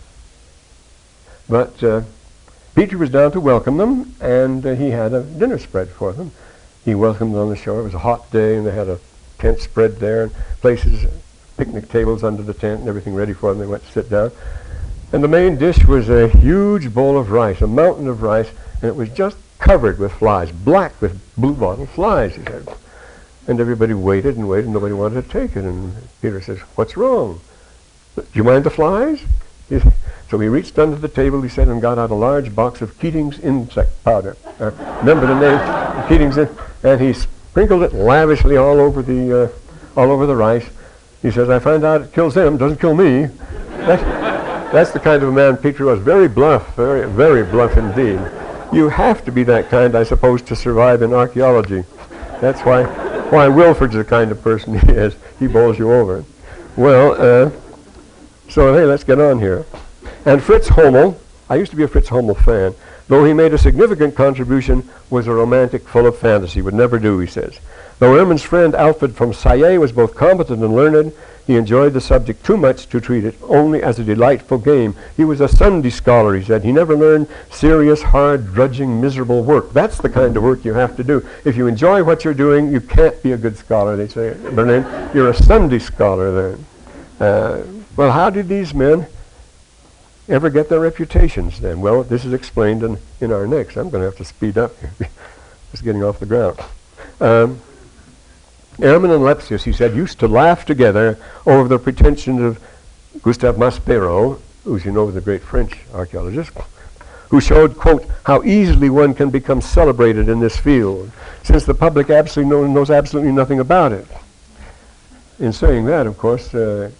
But uh, Petrie was down to welcome them, and uh, he had a dinner spread for them. He welcomed them on the shore. It was a hot day, and they had a tent spread there, and places, picnic tables under the tent, and everything ready for them. They went to sit down. And the main dish was a huge bowl of rice, a mountain of rice, and it was just covered with flies, black with blue-bottle flies, he said. And everybody waited and waited, and nobody wanted to take it. And Peter says, "What's wrong? Do you mind the flies?" He, so he reached under the table, he said, and got out a large box of Keating's insect powder. Uh, remember the name, Keating's, in, and he sprinkled it lavishly all over the, uh, all over the rice. He says, "I find out it kills them, doesn't kill me." That's, that's the kind of a man Petrie was. Very bluff, very, very bluff indeed. You have to be that kind, I suppose, to survive in archaeology. That's why, why Wilford's the kind of person he is. He bowls you over. Well, uh, so hey, let's get on here. And Fritz Hommel, I used to be a Fritz Hommel fan, though he made a significant contribution, was a romantic full of fantasy, would never do, he says. Though Ehrman's friend Alfred from Sayé was both competent and learned, he enjoyed the subject too much to treat it only as a delightful game. He was a Sunday scholar, he said. He never learned serious, hard, drudging, miserable work. That's the kind of work you have to do. If you enjoy what you're doing, you can't be a good scholar, they say. Berlin, you're a Sunday scholar then. Uh, well, how did these men ever get their reputations then? Well, this is explained in, in our next. I'm going to have to speed up here. Just getting off the ground. Um, Ehrman and Lepsius, he said, used to laugh together over the pretensions of Gustave Maspero, who's, you know, the great French archaeologist, who showed, quote, how easily one can become celebrated in this field, since the public absolutely know, knows absolutely nothing about it. In saying that, of course, uh,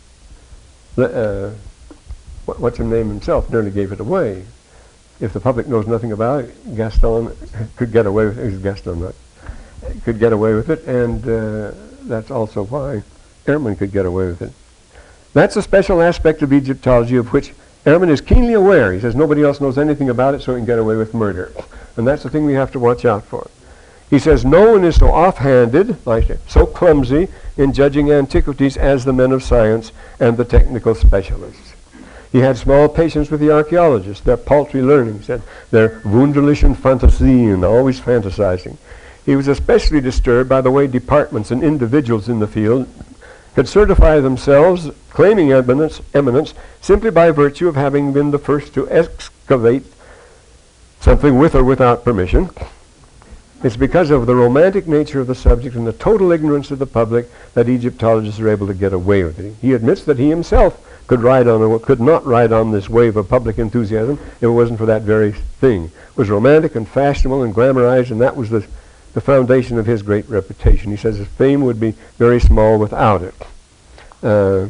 uh, what's his name himself nearly gave it away. If the public knows nothing about it, Gaston could get away with it. It was Gaston, not could get away with it, and uh, that's also why Ehrman could get away with it. That's a special aspect of Egyptology of which Ehrman is keenly aware. He says nobody else knows anything about it, so he can get away with murder. And that's the thing we have to watch out for. He says no one is so offhanded, like so clumsy in judging antiquities as the men of science and the technical specialists. He had small patience with the archaeologists, their paltry learning, said, their wunderlichen Fantasien, always fantasizing. He was especially disturbed by the way departments and individuals in the field could certify themselves, claiming eminence, eminence simply by virtue of having been the first to excavate something with or without permission. It's because of the romantic nature of the subject and the total ignorance of the public that Egyptologists are able to get away with it. He admits that he himself could ride on or could not ride on this wave of public enthusiasm if it wasn't for that very thing. It was romantic and fashionable and glamorized, and that was the, the foundation of his great reputation. He says his fame would be very small without it. Uh,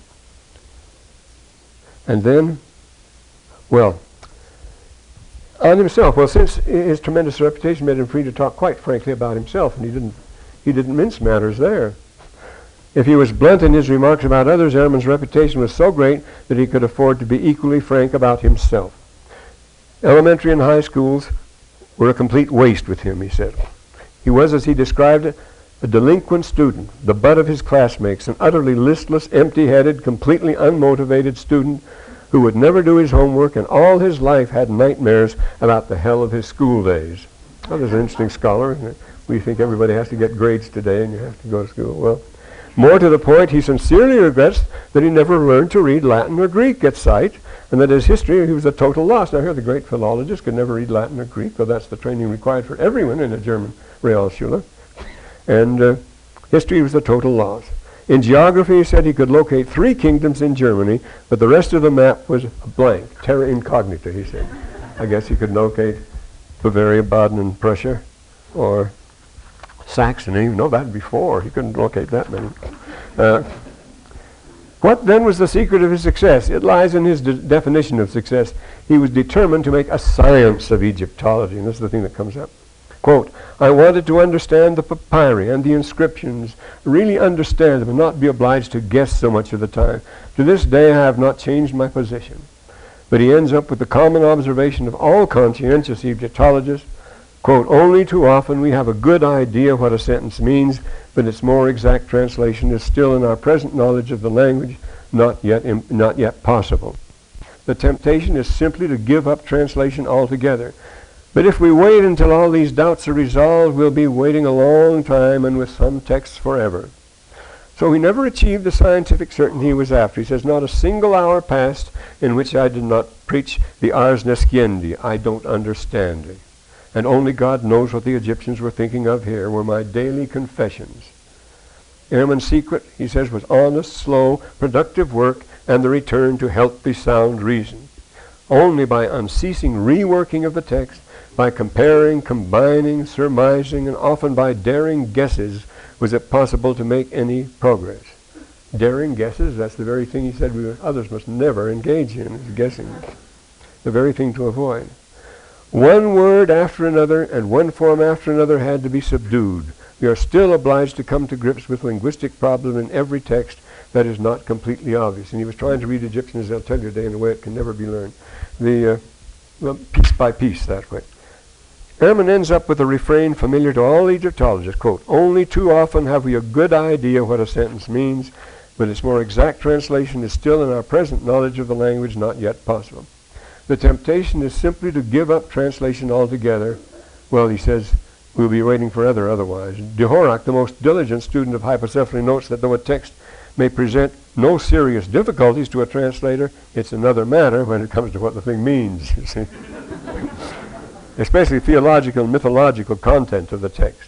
and then, well, on himself, well, since his tremendous reputation made him free to talk quite frankly about himself, and he didn't, he didn't mince matters there. If he was blunt in his remarks about others, Ehrman's reputation was so great that he could afford to be equally frank about himself. Elementary and high schools were a complete waste with him, he said. He was, as he described it, a delinquent student, the butt of his classmates, an utterly listless, empty-headed, completely unmotivated student who would never do his homework and all his life had nightmares about the hell of his school days. Well, there's an interesting scholar. We think everybody has to get grades today and you have to go to school. Well, more to the point, he sincerely regrets that he never learned to read Latin or Greek at sight, and that his history, he was a total loss. Now here the great philologist could never read Latin or Greek, though that's the training required for everyone in a German Realschule. And uh, history was a total loss. In geography, he said he could locate three kingdoms in Germany, but the rest of the map was a blank, terra incognita, he said. I guess he could locate Bavaria, Baden, and Prussia, or Saxony. No, that'd be four. He couldn't locate that many. Uh, what then was the secret of his success? It lies in his de- definition of success. He was determined to make a science of Egyptology, and this is the thing that comes up. Quote, I wanted to understand the papyri and the inscriptions, really understand them and not be obliged to guess so much of the time. To this day I have not changed my position. But he ends up with the common observation of all conscientious Egyptologists, quote, only too often we have a good idea what a sentence means, but its more exact translation is still in our present knowledge of the language not yet, im- not yet possible. The temptation is simply to give up translation altogether. But if we wait until all these doubts are resolved, we'll be waiting a long time and with some texts forever. So he never achieved the scientific certainty he was after. He says, not a single hour passed in which I did not preach the Ars Nesciendi, I don't understand it. And only God knows what the Egyptians were thinking of here, were my daily confessions. Ehrman's secret, he says, was honest, slow, productive work and the return to healthy, sound reason. Only by unceasing reworking of the text, by comparing, combining, surmising, and often by daring guesses, was it possible to make any progress. Daring guesses, that's the very thing he said we others must never engage in, is guessing. The very thing to avoid. One word after another and one form after another had to be subdued. We are still obliged to come to grips with linguistic problem in every text that is not completely obvious. And he was trying to read Egyptian, as they'll tell you today, in a way it can never be learned. The uh, well, piece by piece that way. Ehrman ends up with a refrain familiar to all Egyptologists, quote, only too often have we a good idea what a sentence means, but its more exact translation is still in our present knowledge of the language not yet possible. The temptation is simply to give up translation altogether. Well, he says, we'll be waiting forever otherwise. De Horak, the most diligent student of hypocephaly, notes that though a text may present no serious difficulties to a translator, it's another matter when it comes to what the thing means, you see. Especially theological and mythological content of the text.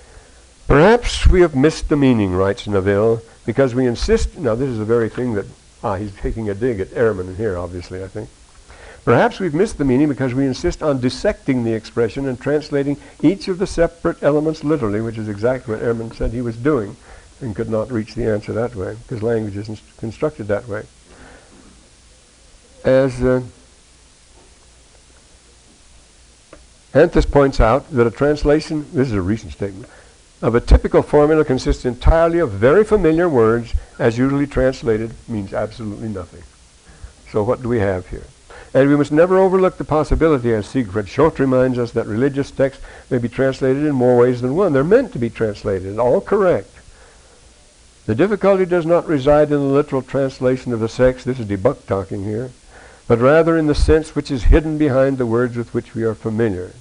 Perhaps we have missed the meaning, writes Neville, because we insist, now this is the very thing that, ah, he's taking a dig at Ehrman here, obviously, I think. Perhaps we've missed the meaning because we insist on dissecting the expression and translating each of the separate elements literally, which is exactly what Ehrman said he was doing, and could not reach the answer that way, because language isn't constructed that way. As uh, Anthus points out that a translation, this is a recent statement, of a typical formula consists entirely of very familiar words, as usually translated means absolutely nothing. So what do we have here? And we must never overlook the possibility, as Siegfried Schott reminds us, that religious texts may be translated in more ways than one. They're meant to be translated, all correct. The difficulty does not reside in the literal translation of the text, this is de Buck talking here, but rather in the sense which is hidden behind the words with which we are familiar.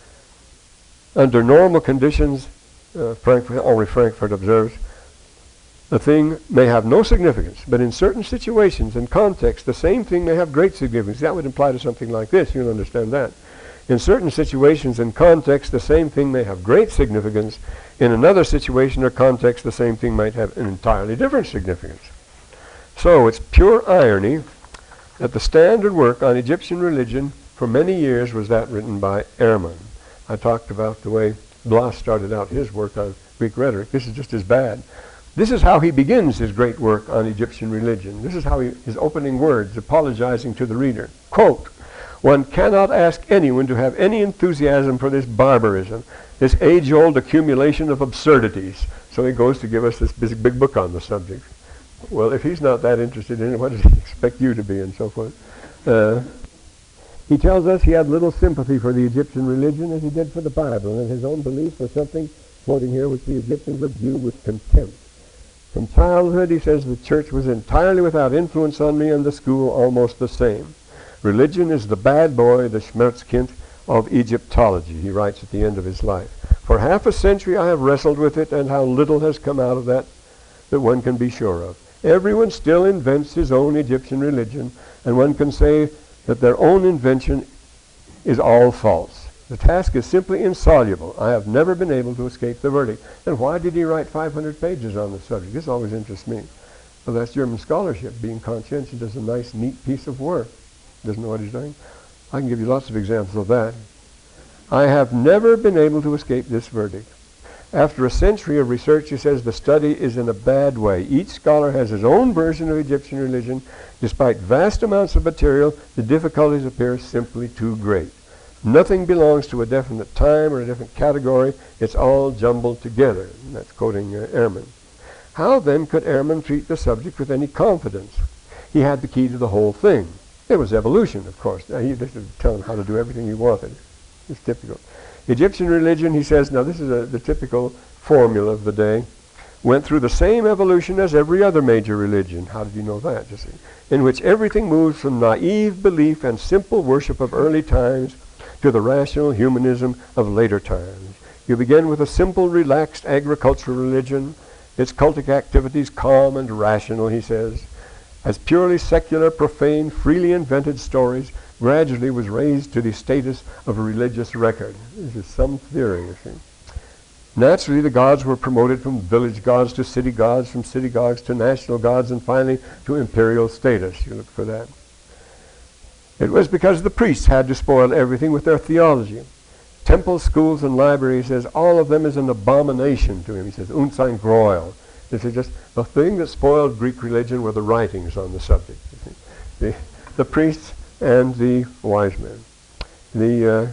Under normal conditions, uh, Frankfurt, Henri Frankfurt observes, the thing may have no significance, but in certain situations and contexts, the same thing may have great significance. That would imply to something like this. You'll understand that. In certain situations and contexts, the same thing may have great significance. In another situation or context, the same thing might have an entirely different significance. So it's pure irony that the standard work on Egyptian religion for many years was that written by Ehrman. I talked about the way Blas started out his work on Greek rhetoric. This is just as bad. This is how he begins his great work on Egyptian religion. This is how he, his opening words, apologizing to the reader. Quote, "One cannot ask anyone to have any enthusiasm for this barbarism, this age-old accumulation of absurdities." So he goes to give us this big, big book on the subject. Well, if he's not that interested in it, what does he expect you to be, and so forth? Uh, he tells us he had little sympathy for the Egyptian religion as he did for the Bible, and his own belief was something, quoting here, which the Egyptians would view with contempt. From childhood, he says, the church was entirely without influence on me, and the school almost the same. Religion is the bad boy, the Schmerzkind of Egyptology, he writes at the end of his life. For half a century I have wrestled with it, and how little has come out of that that one can be sure of. Everyone still invents his own Egyptian religion, and one can say that their own invention is all false. The task is simply insoluble. I have never been able to escape the verdict. And why did he write five hundred pages on the subject? This always interests me. Well, that's German scholarship. Being conscientious does a nice, neat piece of work. Doesn't know what he's doing. I can give you lots of examples of that. I have never been able to escape this verdict. After a century of research, he says, the study is in a bad way. Each scholar has his own version of Egyptian religion. Despite vast amounts of material, the difficulties appear simply too great. Nothing belongs to a definite time or a different category. It's all jumbled together. And that's quoting uh, Ehrman. How then could Ehrman treat the subject with any confidence? He had the key to the whole thing. It was evolution, of course. Now, he just tell him how to do everything he wanted. It's typical. Egyptian religion, he says, now this is a, the typical formula of the day, went through the same evolution as every other major religion. How did you know that? You see? In which everything moves from naive belief and simple worship of early times to the rational humanism of later times. You begin with a simple, relaxed agricultural religion, its cultic activities calm and rational, he says. As purely secular, profane, freely invented stories, gradually was raised to the status of a religious record. This is some theory, you see. Naturally, the gods were promoted from village gods to city gods, from city gods to national gods, and finally to imperial status. You look for that. It was because the priests had to spoil everything with their theology. Temples, schools, and libraries, he says, all of them is an abomination to him. He says, uns ein Gräuel. This is just the thing that spoiled Greek religion were the writings on the subject. The, the priests and the wise men. The, uh,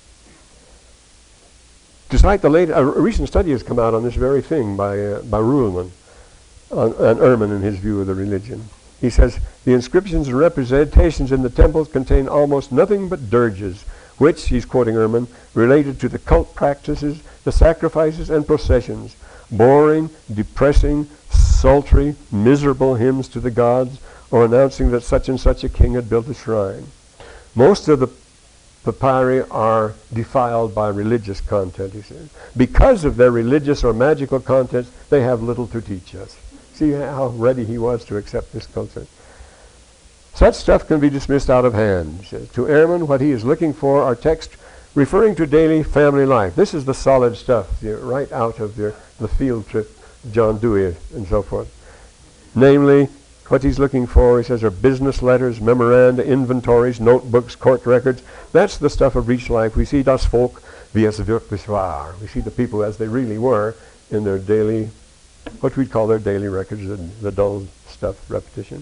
despite the late, a, a recent study has come out on this very thing by, uh, by Ruhlmann, on, on Ehrman and his view of the religion. He says, the inscriptions and representations in the temples contain almost nothing but dirges, which, he's quoting Ehrman, related to the cult practices, the sacrifices and processions, boring, depressing, sultry, miserable hymns to the gods, or announcing that such and such a king had built a shrine. Most of the papyri are defiled by religious content, he says. Because of their religious or magical contents, they have little to teach us. See how ready he was to accept this culture. Such stuff can be dismissed out of hand, he says. To Ehrman, what he is looking for are texts referring to daily family life. This is the solid stuff, the, right out of the, the field trip, John Dewey and so forth. Namely, what he's looking for, he says, are business letters, memoranda, inventories, notebooks, court records. That's the stuff of reach life. We see das Volk, wie es wirklich war. We see the people as they really were in their daily, what we'd call their daily records, the, the dull stuff, repetition.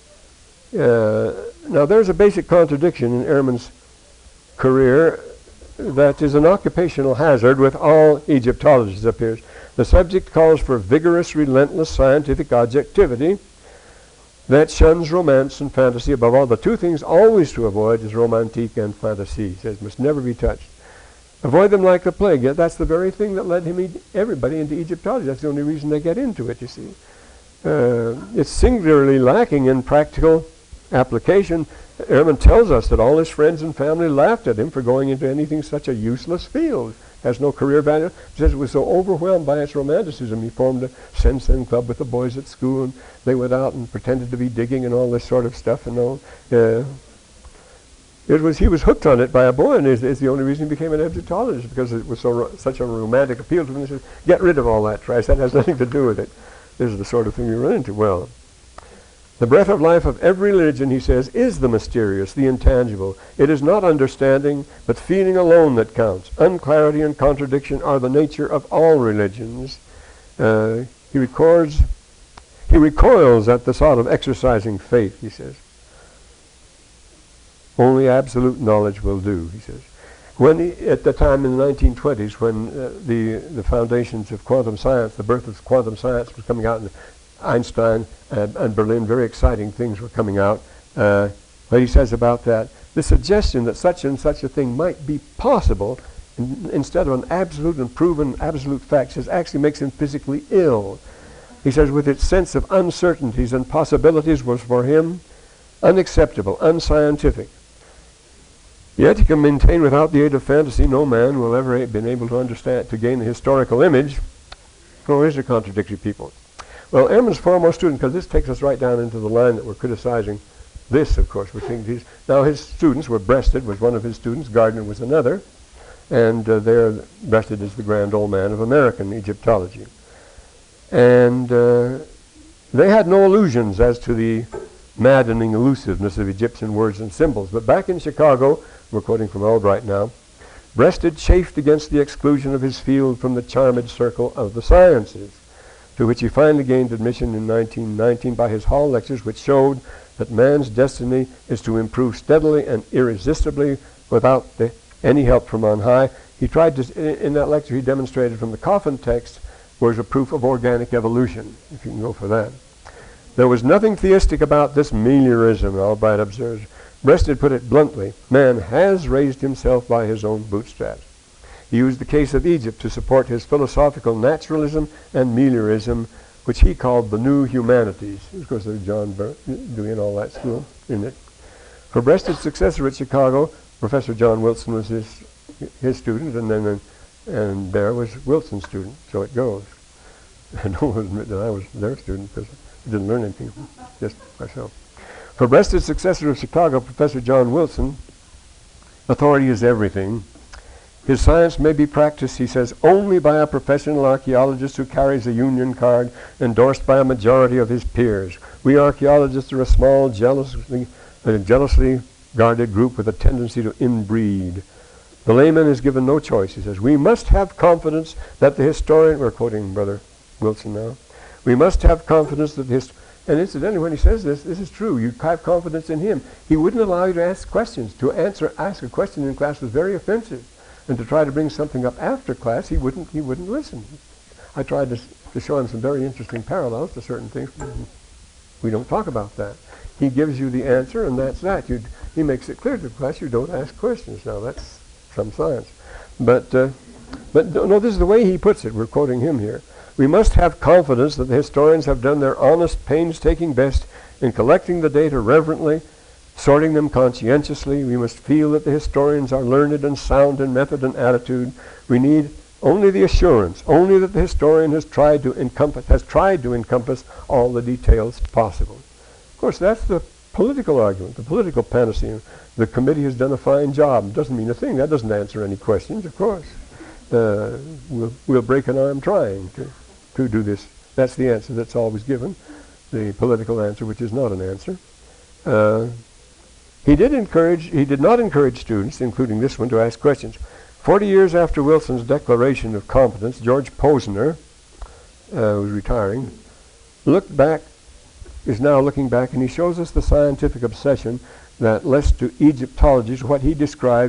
Uh, now, there's a basic contradiction in Ehrman's career that is an occupational hazard with all Egyptologists, it appears. The subject calls for vigorous, relentless scientific objectivity that shuns romance and fantasy. Above all, the two things always to avoid is romantique and fantasy. He says must never be touched. Avoid them like the plague. Yet that's the very thing that led him, everybody into Egyptology. That's the only reason they get into it, you see. Uh, it's singularly lacking in practical application. Ehrman tells us that all his friends and family laughed at him for going into anything such a useless field. Has no career value. He says it was so overwhelmed by its romanticism, he formed a Sen-Sen club with the boys at school, and they went out and pretended to be digging and all this sort of stuff. And all. Uh, it was he was hooked on it by a boy, and it's, it's the only reason he became an Egyptologist, because it was so ro- such a romantic appeal to him. He says, "Get rid of all that trash. That has nothing to do with it. This is the sort of thing you run into." Well, the breath of life of every religion, he says, is the mysterious, the intangible. It is not understanding, but feeling alone that counts. Unclarity and contradiction are the nature of all religions. Uh, he records, he recoils at the thought of exercising faith, he says. Only absolute knowledge will do, he says. When he, at the time in the nineteen twenties, when uh, the the foundations of quantum science, the birth of quantum science was coming out, and Einstein and, and Berlin, very exciting things were coming out. Uh, what he says about that, the suggestion that such and such a thing might be possible, in, instead of an absolute and proven absolute fact, says actually makes him physically ill. He says with its sense of uncertainties and possibilities was for him unacceptable, unscientific. Yet he can maintain without the aid of fantasy no man will ever have been able to understand, to gain the historical image, nor is there contradictory people. Well, Ehrman's foremost student, because this takes us right down into the line that we're criticizing this, of course. We're thinking these, now his students were Breasted, was one of his students, Gardner was another, and uh, there Breasted is the grand old man of American Egyptology. And uh, they had no illusions as to the maddening elusiveness of Egyptian words and symbols. But back in Chicago, we're quoting from Albright now, Breasted chafed against the exclusion of his field from the charmed circle of the sciences, to which he finally gained admission in nineteen nineteen by his Hall lectures, which showed that man's destiny is to improve steadily and irresistibly without the, any help from on high. He tried to, in, in that lecture, he demonstrated from the Coffin text was a proof of organic evolution, if you can go for that. There was nothing theistic about this meliorism, Albright observes. Breasted put it bluntly, man has raised himself by his own bootstraps. He used the case of Egypt to support his philosophical naturalism and meliorism, which he called the new humanities. Of course, there's John Bur- Dewey and all that school, isn't it? For Breasted's successor at Chicago, Professor John Wilson was his his student, and then uh, and there was Wilson's student. So it goes. I don't admit that I was their student because I didn't learn anything, just myself. For Breasted's successor of Chicago, Professor John Wilson, authority is everything. His science may be practiced, he says, only by a professional archaeologist who carries a union card endorsed by a majority of his peers. We archaeologists are a small, jealously, uh, jealously guarded group with a tendency to inbreed. The layman is given no choice, he says. We must have confidence that the historian, we're quoting Brother Wilson now, we must have confidence that the historian, and incidentally, when he says this, this is true. You have confidence in him. He wouldn't allow you to ask questions. To answer, ask a question in class was very offensive. And to try to bring something up after class, he wouldn't he wouldn't listen. I tried to, to show him some very interesting parallels to certain things. We don't talk about that. He gives you the answer, and that's that. You, he makes it clear to the class you don't ask questions. Now, that's some science. But, uh, but no, this is the way he puts it. We're quoting him here. We must have confidence that the historians have done their honest, painstaking best in collecting the data reverently, sorting them conscientiously. We must feel that the historians are learned and sound in method and attitude. We need only the assurance, only that the historian has tried to encompass, has tried to encompass all the details possible. Of course, that's the political argument, the political panacea. The committee has done a fine job. It doesn't mean a thing. That doesn't answer any questions, of course. Uh, we'll, we'll break an arm trying to, to do this. That's the answer that's always given, the political answer, which is not an answer. Uh, He did encourage, he did not encourage students, including this one, to ask questions. Forty years after Wilson's declaration of competence, George Posner, uh, who's retiring, looked back, is now looking back, and he shows us the scientific obsession that led to Egyptology, what he describes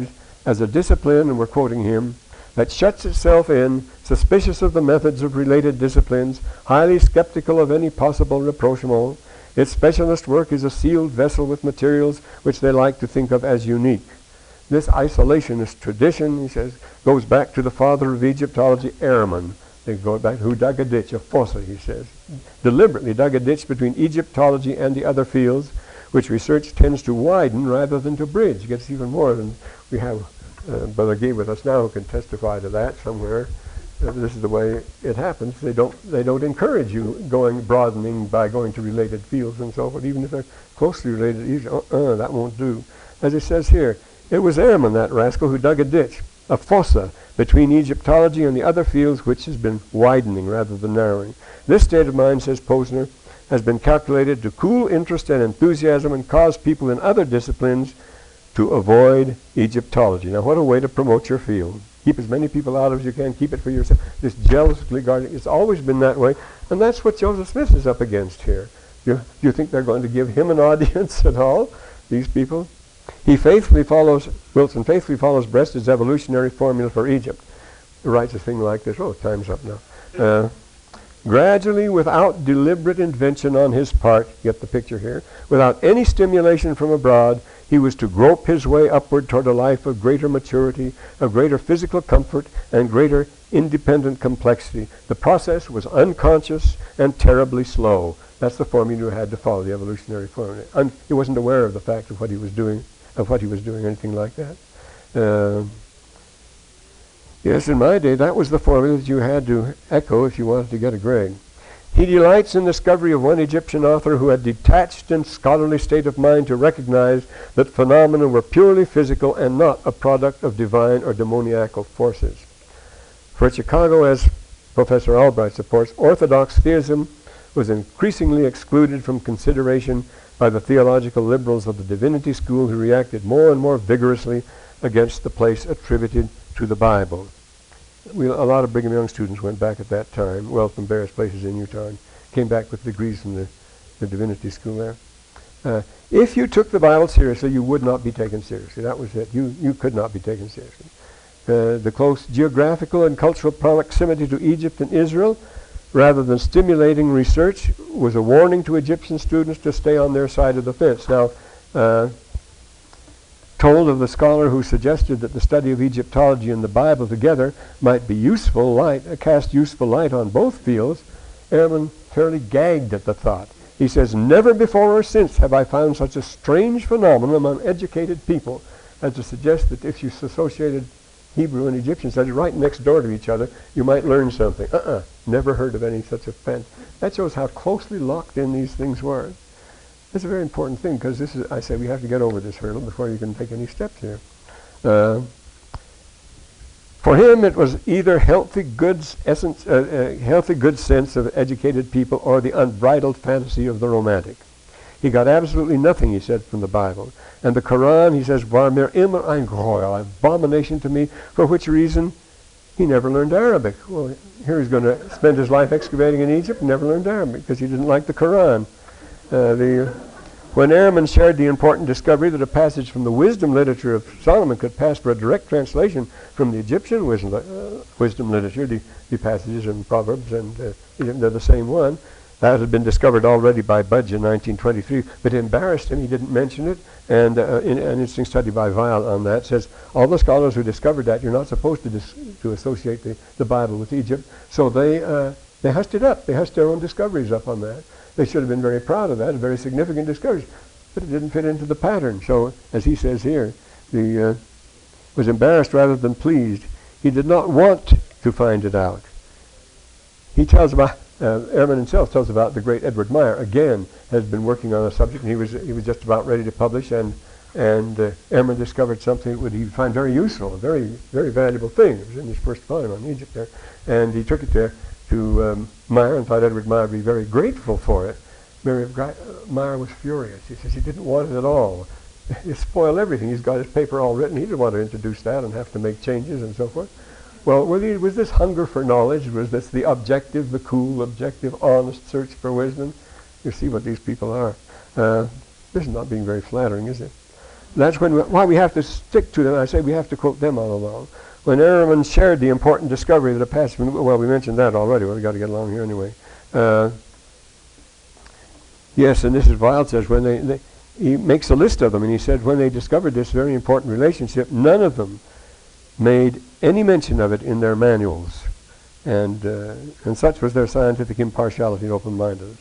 as a discipline, and we're quoting him, that shuts itself in, suspicious of the methods of related disciplines, highly skeptical of any possible rapprochement. Its specialist work is a sealed vessel with materials which they like to think of as unique. This isolationist tradition, he says, goes back to the father of Egyptology, Ehrman. They go back, who dug a ditch, a fossa, he says, deliberately dug a ditch between Egyptology and the other fields, which research tends to widen rather than to bridge. It gets even more than we have uh, Brother Gee with us now who can testify to that somewhere. Uh, this is the way it happens. They don't, they don't encourage you going, broadening by going to related fields and so forth, even if they're closely related. You say, uh-uh, that won't do. As it says here, it was Ehrman, that rascal, who dug a ditch, a fossa, between Egyptology and the other fields, which has been widening rather than narrowing. This state of mind, says Posner, has been calculated to cool interest and enthusiasm and cause people in other disciplines to avoid Egyptology. Now, what a way to promote your field. Keep as many people out as you can. Keep it for yourself. This jealously guarding. It's always been that way. And that's what Joseph Smith is up against here. Do you, do you think they're going to give him an audience at all, these people? He faithfully follows, Wilson faithfully follows Breast's evolutionary formula for Egypt. He writes a thing like this. Oh, time's up now. Uh, Gradually, without deliberate invention on his part, get the picture here, without any stimulation from abroad, he was to grope his way upward toward a life of greater maturity, of greater physical comfort, and greater independent complexity. The process was unconscious and terribly slow. That's the formula you had to follow, the evolutionary formula. Un- he wasn't aware of the fact of what he was doing, of what he was doing, anything like that. Uh, Yes, in my day, that was the formula that you had to echo if you wanted to get a grade. He delights in the discovery of one Egyptian author who had detached and scholarly state of mind to recognize that phenomena were purely physical and not a product of divine or demoniacal forces. For Chicago, as Professor Albright supports, Orthodox theism was increasingly excluded from consideration by the theological liberals of the divinity school, who reacted more and more vigorously against the place attributed to the Bible. We, a lot of Brigham Young students went back at that time, well, from various places in Utah, and came back with degrees from the, the divinity school there. Uh, if you took the Bible seriously, you would not be taken seriously. That was it. You, you could not be taken seriously. Uh, the close geographical and cultural proximity to Egypt and Israel, rather than stimulating research, was a warning to Egyptian students to stay on their side of the fence. Now, uh, told of the scholar who suggested that the study of Egyptology and the Bible together might be useful light, uh, cast useful light on both fields, Ehrman fairly gagged at the thought. He says, "Never before or since have I found such a strange phenomenon among educated people as to suggest that if you associated Hebrew and Egyptian studies right next door to each other, you might learn something." Uh-uh. Never heard of any such a fan. That shows how closely locked in these things were. It's a very important thing, because this is, I say, we have to get over this hurdle before you can take any steps here. Uh, for him, it was either healthy goods essence, uh, uh, healthy good sense of educated people, or the unbridled fantasy of the romantic. He got absolutely nothing, he said, from the Bible. And the Quran, he says, "Var mir immer ein Gräuel," abomination to me, for which reason he never learned Arabic. Well, here he's going to spend his life excavating in Egypt and never learned Arabic because he didn't like the Quran. Uh, the, when Ehrman shared the important discovery that a passage from the wisdom literature of Solomon could pass for a direct translation from the Egyptian wisdom, uh, wisdom literature, the, the passages in Proverbs, and uh, they're the same one, that had been discovered already by Budge in nineteen twenty-three, but it embarrassed him. He didn't mention it, and uh, in, an interesting study by Weil on that says all the scholars who discovered that, you're not supposed to dis- to associate the, the Bible with Egypt, so they uh, they hushed it up. They hushed their own discoveries up on that. They should have been very proud of that, a very significant discovery, but it didn't fit into the pattern. So, as he says here, he uh, was embarrassed rather than pleased. He did not want to find it out. He tells about, uh, Ehrman himself tells about the great Edward Meyer, again, has been working on a subject, and he was he was just about ready to publish, and and uh, Ehrman discovered something that he would find very useful, a very, very valuable thing. It was in his first volume on Egypt there, and he took it there to um, Meyer and thought Edward Meyer would be very grateful for it. Mary, uh, Meyer was furious. He says he didn't want it at all. It spoiled everything. He's got his paper all written. He didn't want to introduce that and have to make changes and so forth. Well, was this hunger for knowledge? Was this the objective, the cool, objective, honest search for wisdom? You see what these people are. Uh, this is not being very flattering, is it? that's when we, why we have to stick to them. I say we have to quote them all along. When Ehrman shared the important discovery that a passage, well, we mentioned that already. Well, we got to get along here anyway. Uh, yes, and this is Wilde says when they, they, he makes a list of them, and he said when they discovered this very important relationship, none of them made any mention of it in their manuals, and uh, and such was their scientific impartiality and open-mindedness.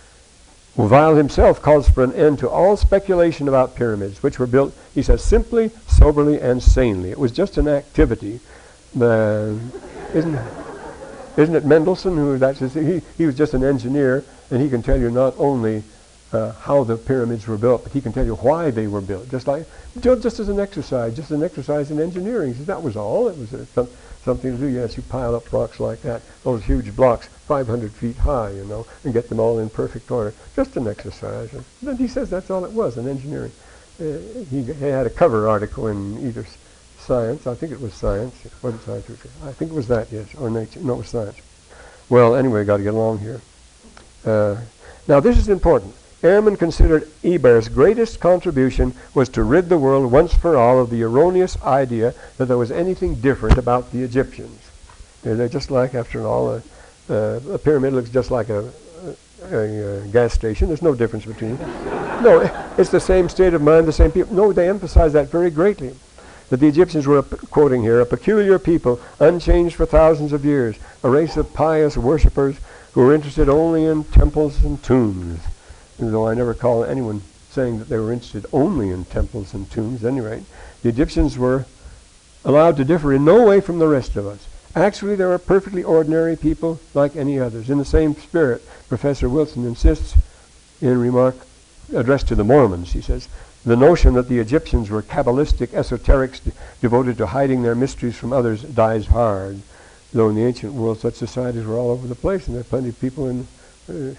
Wilde himself calls for an end to all speculation about pyramids, which were built, he says, simply, soberly, and sanely. It was just an activity. Uh, isn't, isn't it Mendelssohn who that's his, he, he was just an engineer, and he can tell you not only uh, how the pyramids were built, but he can tell you why they were built, just like just as an exercise, just an exercise in engineering. He says that was all. It was a, some, something to do. Yes, you pile up blocks like that, those huge blocks, five hundred feet high, you know, and get them all in perfect order. Just an exercise. And then he says that's all it was, an engineering. Uh, he, he had a cover article in either s- Science, I think it was Science. It wasn't Science. I think it was that, yes, or Nature. No, it was Science. Well, anyway, got to get along here. Uh, now, this is important. Ehrman considered Eber's greatest contribution was to rid the world once for all of the erroneous idea that there was anything different about the Egyptians. You know, they're just like, after all, a, uh, a pyramid looks just like a, a, a, a gas station. There's no difference between them. No, it's the same state of mind, the same people. No, they emphasize that very greatly. That the Egyptians were, quoting here, a peculiar people, unchanged for thousands of years, a race of pious worshippers who were interested only in temples and tombs. Though I never call anyone saying that they were interested only in temples and tombs, at any rate. The Egyptians were allowed to differ in no way from the rest of us. Actually, they were perfectly ordinary people like any others. In the same spirit, Professor Wilson insists in a remark addressed to the Mormons, he says, the notion that the Egyptians were Kabbalistic esoterics de- devoted to hiding their mysteries from others dies hard. Though in the ancient world such societies were all over the place, and there are plenty of people in uh,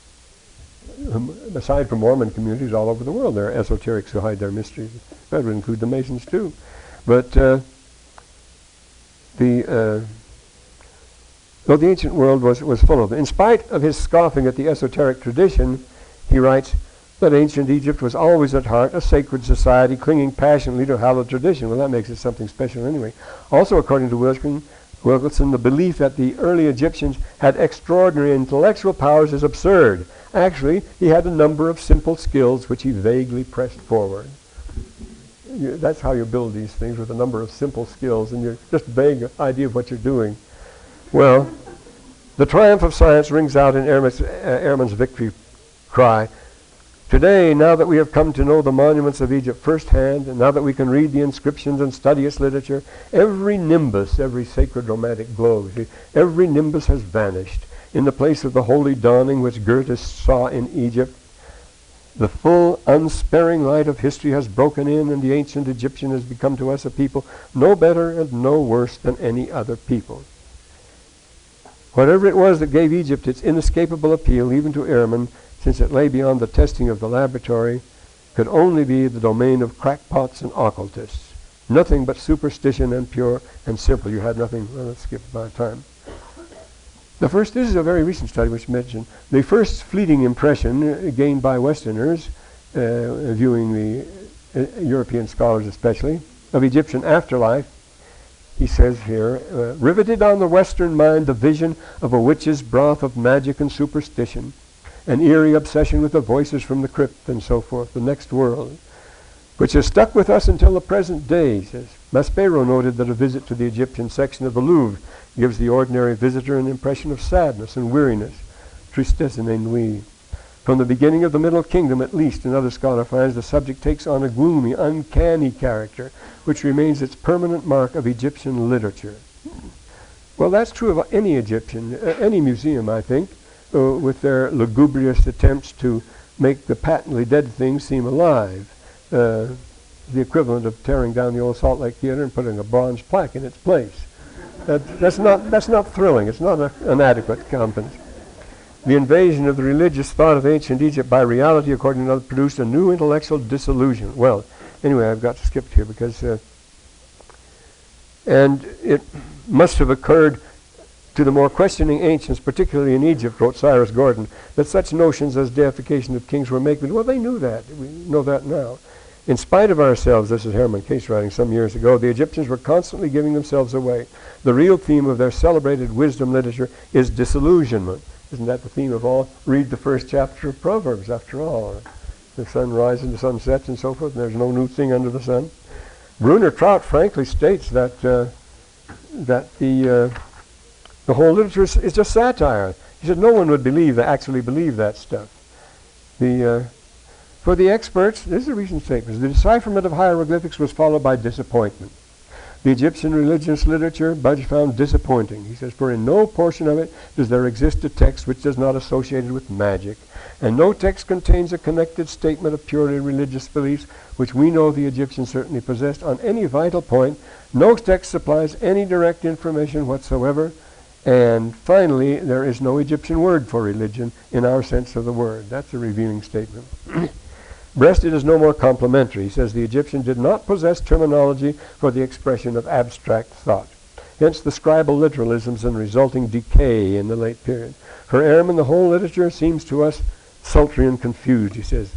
Um, aside from Mormon communities all over the world, there are esoterics who hide their mysteries. That would include the Masons too. But uh, the uh, though the ancient world was, was full of it. In spite of his scoffing at the esoteric tradition, he writes that ancient Egypt was always at heart a sacred society clinging passionately to hallowed tradition. Well, that makes it something special anyway. Also, according to Wilson, Wilkinson, the belief that the early Egyptians had extraordinary intellectual powers is absurd. Actually, he had a number of simple skills which he vaguely pressed forward. You, that's how you build these things, with a number of simple skills and your just vague idea of what you're doing. Well, the triumph of science rings out in Ehrman's, uh, Ehrman's victory cry. Today, now that we have come to know the monuments of Egypt firsthand, and now that we can read the inscriptions and study its literature, every nimbus, every sacred romantic glow, see, every nimbus has vanished. In the place of the holy dawning which Goethe saw in Egypt, the full, unsparing light of history has broken in, and the ancient Egyptian has become to us a people no better and no worse than any other people. Whatever it was that gave Egypt its inescapable appeal, even to Ehrman, since it lay beyond the testing of the laboratory, could only be the domain of crackpots and occultists. Nothing but superstition and pure and simple. You had nothing, well, let's skip my time. The first, this is a very recent study which mentioned, the first fleeting impression uh, gained by Westerners, uh, viewing the uh, European scholars especially, of Egyptian afterlife, he says here, uh, riveted on the Western mind the vision of a witch's broth of magic and superstition, an eerie obsession with the voices from the crypt and so forth, the next world, which has stuck with us until the present day, he says. Maspero noted that a visit to the Egyptian section of the Louvre gives the ordinary visitor an impression of sadness and weariness, tristesse and ennui. From the beginning of the Middle Kingdom, at least, another scholar finds the subject takes on a gloomy, uncanny character, which remains its permanent mark of Egyptian literature. Well, that's true of any Egyptian, uh, any museum, I think, uh, with their lugubrious attempts to make the patently dead things seem alive. Uh, the equivalent of tearing down the old Salt Lake Theater and putting a bronze plaque in its place. That, that's not that's not thrilling. It's not a, an adequate competence. The invasion of the religious thought of ancient Egypt by reality, according to others, produced a new intellectual disillusion. Well, anyway, I've got to skip here because, uh, and it must have occurred to the more questioning ancients, particularly in Egypt, wrote Cyrus Gordon, that such notions as deification of kings were make-believe. Well, they knew that. We know that now. In spite of ourselves, this is Herman Case writing some years ago, the Egyptians were constantly giving themselves away. The real theme of their celebrated wisdom literature is disillusionment. Isn't that the theme of all? Read the first chapter of Proverbs, after all. The sun rises, the sun sets, and so forth, and there's no new thing under the sun. Brunner Trout frankly states that uh, that the uh, the whole literature is, is just satire. He said no one would believe that, actually believe that stuff. The uh, For the experts, this is a recent statement, the decipherment of hieroglyphics was followed by disappointment. The Egyptian religious literature Budge found disappointing. He says, for in no portion of it does there exist a text which is not associated with magic, and no text contains a connected statement of purely religious beliefs, which we know the Egyptians certainly possessed on any vital point. No text supplies any direct information whatsoever. And finally, there is no Egyptian word for religion in our sense of the word. That's a revealing statement. Breasted is no more complimentary. He says the Egyptian did not possess terminology for the expression of abstract thought. Hence the scribal literalisms and resulting decay in the late period. For Ehrman, the whole literature seems to us sultry and confused, he says.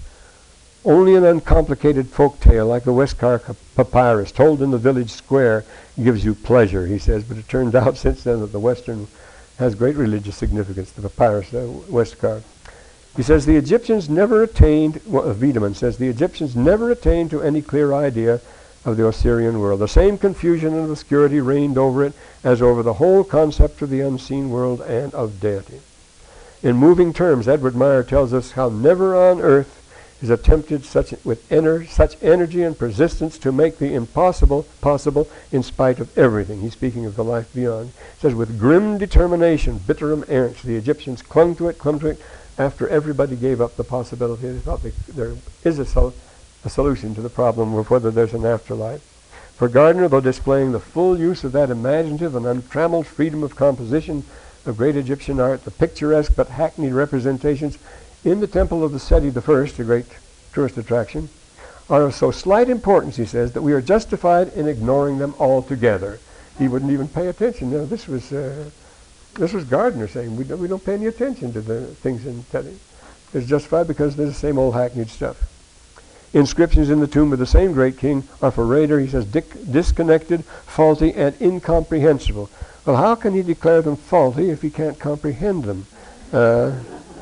Only an uncomplicated folk tale like the Westcar papyrus told in the village square gives you pleasure, he says. But it turned out since then that the Western has great religious significance, the papyrus, the Westcar. He says the Egyptians never attained, well, Wiedemann says, the Egyptians never attained to any clear idea of the Osirian world. The same confusion and obscurity reigned over it as over the whole concept of the unseen world and of deity. In moving terms, Edward Meyer tells us how never on earth is attempted such with ener- such energy and persistence to make the impossible possible in spite of everything. He's speaking of the life beyond. He says, with grim determination, bitterum ernst, the Egyptians clung to it, clung to it, after everybody gave up the possibility. They thought they, there is a, sol- a solution to the problem of whether there's an afterlife. For Gardner, though displaying the full use of that imaginative and untrammeled freedom of composition of great Egyptian art, the picturesque but hackneyed representations in the temple of the Seti the First, a great tourist attraction, are of so slight importance, he says, that we are justified in ignoring them altogether. He wouldn't even pay attention. You know, this was uh, this was Gardner saying we don't, we don't pay any attention to the things in Seti. It's justified because they're the same old hackneyed stuff. Inscriptions in the tomb of the same great king are for Rader, he says, dic- disconnected, faulty, and incomprehensible. Well, how can he declare them faulty if he can't comprehend them? Uh,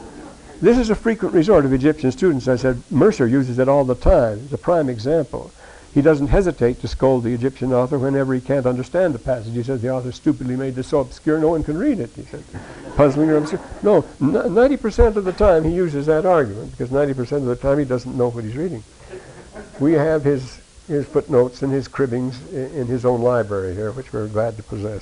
This is a frequent resort of Egyptian students. I said Mercer uses it all the time. It's a prime example. He doesn't hesitate to scold the Egyptian author whenever he can't understand a passage. He says the author stupidly made this so obscure no one can read it. He said, puzzling or obscure. No, n- ninety percent of the time he uses that argument because ninety percent of the time he doesn't know what he's reading. We have his his footnotes and his cribbings in, in his own library here, which we're glad to possess.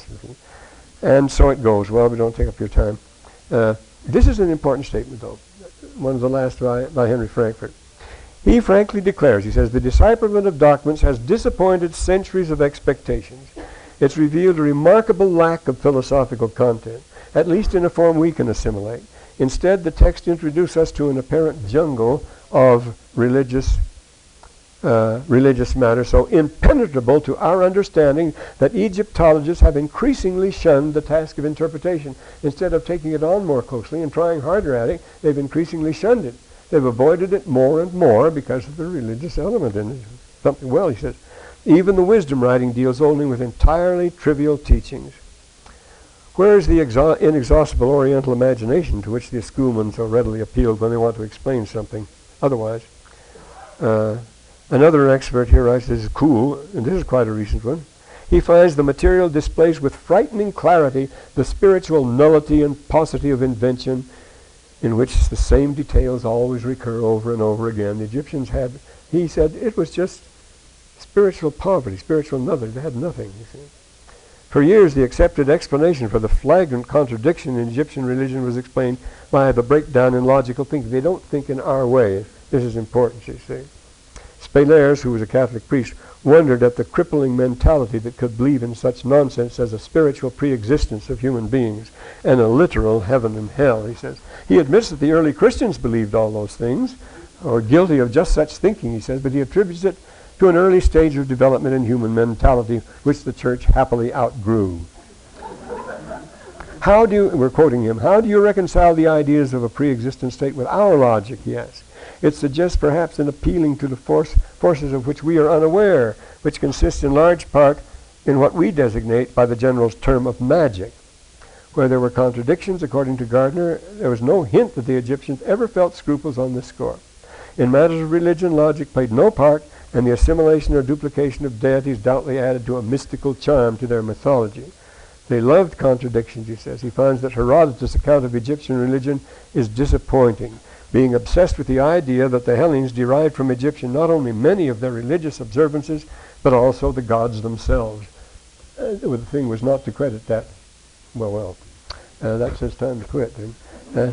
And so it goes. Well, we don't take up your time. Uh, This is an important statement, though, one of the last by, by Henry Frankfurt. He frankly declares, he says, the decipherment of documents has disappointed centuries of expectations. It's revealed a remarkable lack of philosophical content, at least in a form we can assimilate. Instead, the text introduces us to an apparent jungle of religious Uh, religious matter so impenetrable to our understanding that Egyptologists have increasingly shunned the task of interpretation. Instead of taking it on more closely and trying harder at it, they've increasingly shunned it. They've avoided it more and more because of the religious element in it. Something, well, he says, even the wisdom writing deals only with entirely trivial teachings. Where is the exa- inexhaustible Oriental imagination to which the schoolmen so readily appealed when they want to explain something otherwise? Uh, Another expert here writes, this is cool, and this is quite a recent one. He finds the material displays with frightening clarity the spiritual nullity and paucity of invention in which the same details always recur over and over again. The Egyptians had, he said, it was just spiritual poverty, spiritual nothing. They had nothing, you see. For years, the accepted explanation for the flagrant contradiction in Egyptian religion was explained by the breakdown in logical thinking. They don't think in our way. This is important, you see. Spelaers, who was a Catholic priest, wondered at the crippling mentality that could believe in such nonsense as a spiritual pre-existence of human beings and a literal heaven and hell, he says. He admits that the early Christians believed all those things, or guilty of just such thinking, he says, but he attributes it to an early stage of development in human mentality, which the church happily outgrew. How do you, we're quoting him, how do you reconcile the ideas of a pre-existent state with our logic, he asks? It suggests perhaps an appealing to the force, forces of which we are unaware, which consist in large part in what we designate by the general's term of magic. Where there were contradictions, according to Gardner, there was no hint that the Egyptians ever felt scruples on this score. In matters of religion, logic played no part, and the assimilation or duplication of deities doubtlessly added to a mystical charm to their mythology. They loved contradictions, he says. He finds that Herodotus' account of Egyptian religion is disappointing, being obsessed with the idea that the Hellenes derived from Egyptian not only many of their religious observances, but also the gods themselves. Uh, the thing was not to credit that. Well, well, uh, that says time to quit. Uh,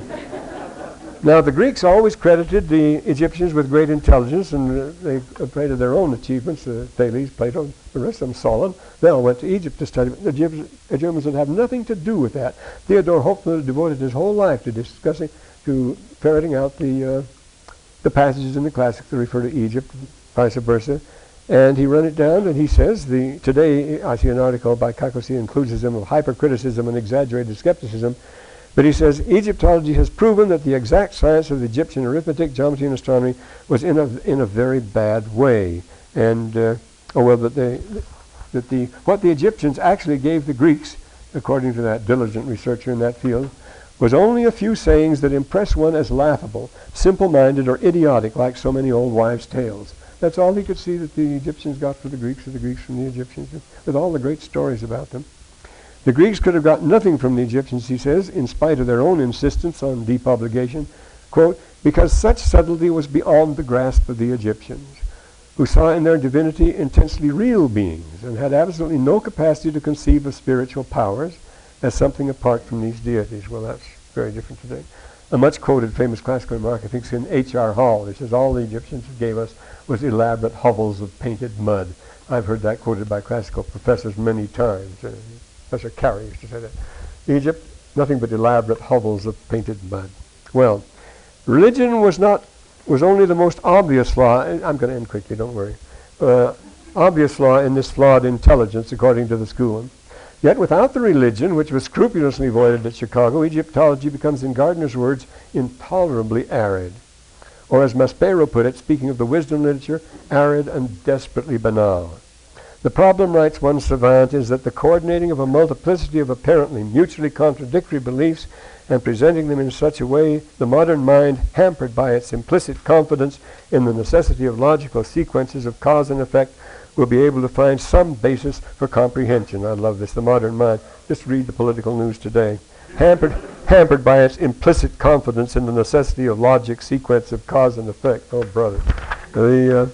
now, the Greeks always credited the Egyptians with great intelligence, and uh, they prated their own achievements. Uh, Thales, Plato, the rest of them, Solon. They all went to Egypt to study. The Egyptians would have nothing to do with that. Theodore Hopefner devoted his whole life to discussing, to ferreting out the uh, the passages in the classics that refer to Egypt, vice versa. And he ran it down, and he says, the today I see an article by Kakosi inclusivism of hypercriticism and exaggerated skepticism, but he says, Egyptology has proven that the exact science of the Egyptian arithmetic, geometry, and astronomy was in a, in a very bad way. And, uh, oh well, that, they, that the, what the Egyptians actually gave the Greeks, according to that diligent researcher in that field, was only a few sayings that impress one as laughable, simple-minded, or idiotic, like so many old wives' tales. That's all he could see that the Egyptians got from the Greeks, or the Greeks from the Egyptians, with all the great stories about them. The Greeks could have got nothing from the Egyptians, he says, in spite of their own insistence on deep obligation, quote, because such subtlety was beyond the grasp of the Egyptians, who saw in their divinity intensely real beings and had absolutely no capacity to conceive of spiritual powers as something apart from these deities. Well, that's very different today. A much quoted famous classical remark, I think it's in H R Hall. It says, all the Egyptians gave us was elaborate hovels of painted mud. I've heard that quoted by classical professors many times. Uh, Professor Carey used to say that. Egypt, nothing but elaborate hovels of painted mud. Well, religion was not, was only the most obvious flaw. I'm going to end quickly, don't worry. Uh, obvious flaw in this flawed intelligence, according to the school. Yet without the religion, which was scrupulously avoided at Chicago, Egyptology becomes, in Gardner's words, intolerably arid. Or as Maspero put it, speaking of the wisdom literature, arid and desperately banal. The problem, writes one savant, is that the coordinating of a multiplicity of apparently mutually contradictory beliefs and presenting them in such a way, the modern mind, hampered by its implicit confidence in the necessity of logical sequences of cause and effect, will be able to find some basis for comprehension. I love this, the modern mind. Just read the political news today. Hampered, hampered by its implicit confidence in the necessity of logic, sequence of cause and effect. Oh, brother. The uh,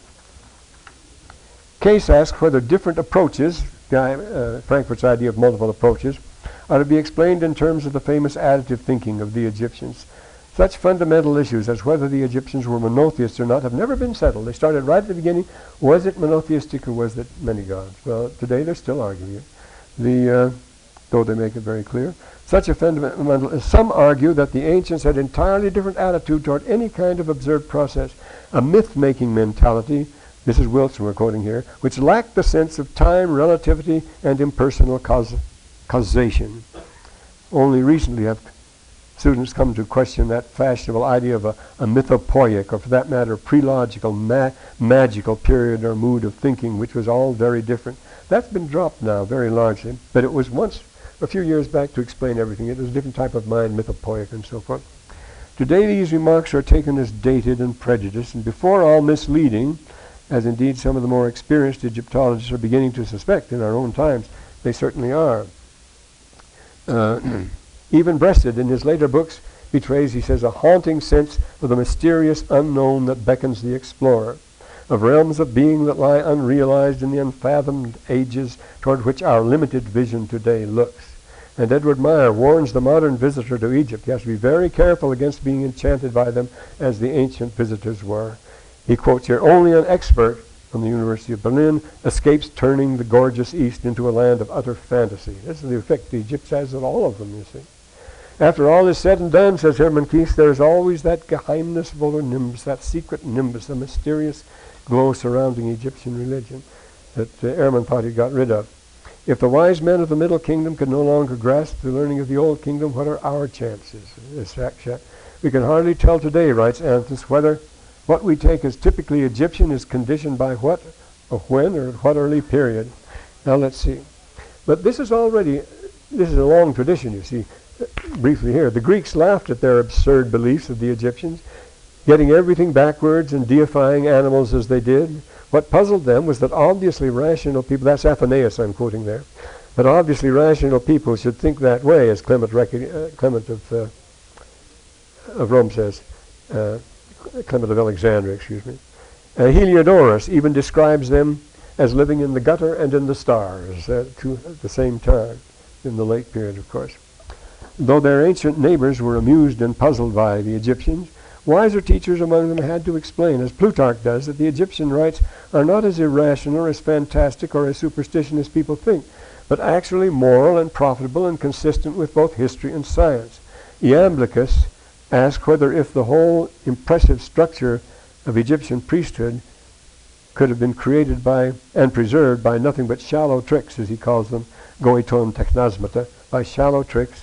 case asks whether different approaches, uh, Frankfurt's idea of multiple approaches, are to be explained in terms of the famous additive thinking of the Egyptians. Such fundamental issues as whether the Egyptians were monotheists or not have never been settled. They started right at the beginning. Was it monotheistic or was it many gods? Well, today they're still arguing it, the, uh, though they make it very clear. Such a fundamental, some argue that the ancients had an entirely different attitude toward any kind of observed process, a myth-making mentality, this is Wilson we're quoting here, which lacked the sense of time, relativity, and impersonal caus causation. Only recently have students come to question that fashionable idea of a, a mythopoeic, or for that matter, pre-logical, ma magical period or mood of thinking, which was all very different. That's been dropped now very largely, but it was once, a few years back, to explain everything. It was a different type of mind, mythopoeic and so forth. Today these remarks are taken as dated and prejudiced, and before all misleading, as indeed some of the more experienced Egyptologists are beginning to suspect in our own times. They certainly are. Uh, even Breasted, in his later books, betrays, he says, a haunting sense of the mysterious unknown that beckons the explorer, of realms of being that lie unrealized in the unfathomed ages toward which our limited vision today looks. And Edward Meyer warns the modern visitor to Egypt. He has to be very careful against being enchanted by them as the ancient visitors were. He quotes here, only an expert from the University of Berlin escapes turning the gorgeous East into a land of utter fantasy. This is the effect the Egypt has on all of them, you see. After all is said and done, says Hermann Kies, there is always that geheimnisvoller nimbus, that secret nimbus, the mysterious glow surrounding Egyptian religion that uh, Ermenpati got rid of. If the wise men of the Middle Kingdom could no longer grasp the learning of the Old Kingdom, what are our chances? We can hardly tell today, writes Anthus, whether what we take as typically Egyptian is conditioned by what, or when, or at what early period. Now let's see. But this is already, this is a long tradition, you see. Briefly here, the Greeks laughed at their absurd beliefs of the Egyptians, getting everything backwards and deifying animals as they did. What puzzled them was that obviously rational people, that's Athenaeus I'm quoting there, but obviously rational people should think that way, as Clement, uh, Clement of, uh, of Rome says, uh, Clement of Alexandria, excuse me. Uh, Heliodorus even describes them as living in the gutter and in the stars uh, two, at the same time, in the late period, of course. Though their ancient neighbors were amused and puzzled by the Egyptians, wiser teachers among them had to explain, as Plutarch does, that the Egyptian rites are not as irrational or as fantastic or as superstition as people think, but actually moral and profitable and consistent with both history and science. Iamblichus asked whether if the whole impressive structure of Egyptian priesthood could have been created by and preserved by nothing but shallow tricks, as he calls them, goiton technasmata, by shallow tricks.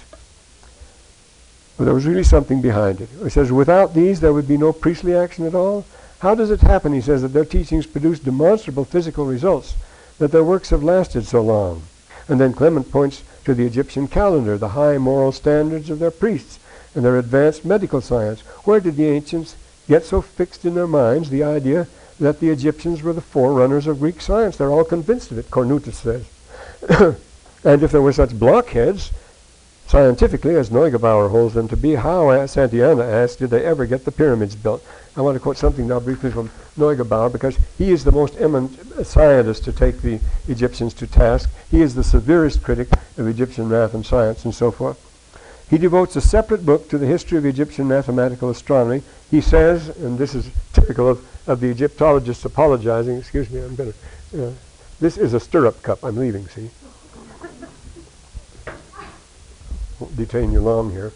But there was really something behind it. He says, without these, there would be no priestly action at all. How does it happen, he says, that their teachings produce demonstrable physical results, that their works have lasted so long? And then Clement points to the Egyptian calendar, the high moral standards of their priests, and their advanced medical science. Where did the ancients get so fixed in their minds the idea that the Egyptians were the forerunners of Greek science? They're all convinced of it, Cornutus says. And if there were such blockheads, scientifically, as Neugebauer holds them to be, how, as Santayana asked, did they ever get the pyramids built? I want to quote something now briefly from Neugebauer, because he is the most eminent scientist to take the Egyptians to task. He is the severest critic of Egyptian math and science and so forth. He devotes a separate book to the history of Egyptian mathematical astronomy. He says, and this is typical of, of the Egyptologists apologizing, excuse me, I'm going to, uh, this is a stirrup cup. I'm leaving, see? Won't detain you long here.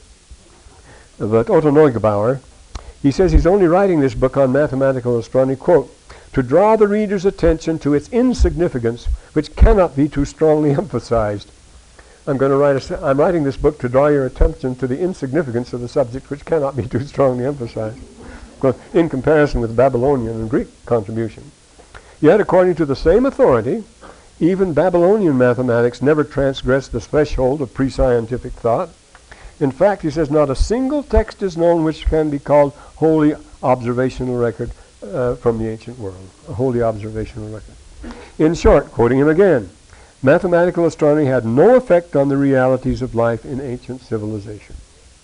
But Otto Neugebauer, he says he's only writing this book on mathematical astronomy, quote, to draw the reader's attention to its insignificance, which cannot be too strongly emphasized. I'm going to write a, I'm writing this book to draw your attention to the insignificance of the subject, which cannot be too strongly emphasized, in comparison with Babylonian and Greek contribution. Yet, according to the same authority, even Babylonian mathematics never transgressed the threshold of pre-scientific thought. In fact, he says, not a single text is known which can be called wholly observational record uh, from the ancient world, a wholly observational record. In short, quoting him again, mathematical astronomy had no effect on the realities of life in ancient civilization.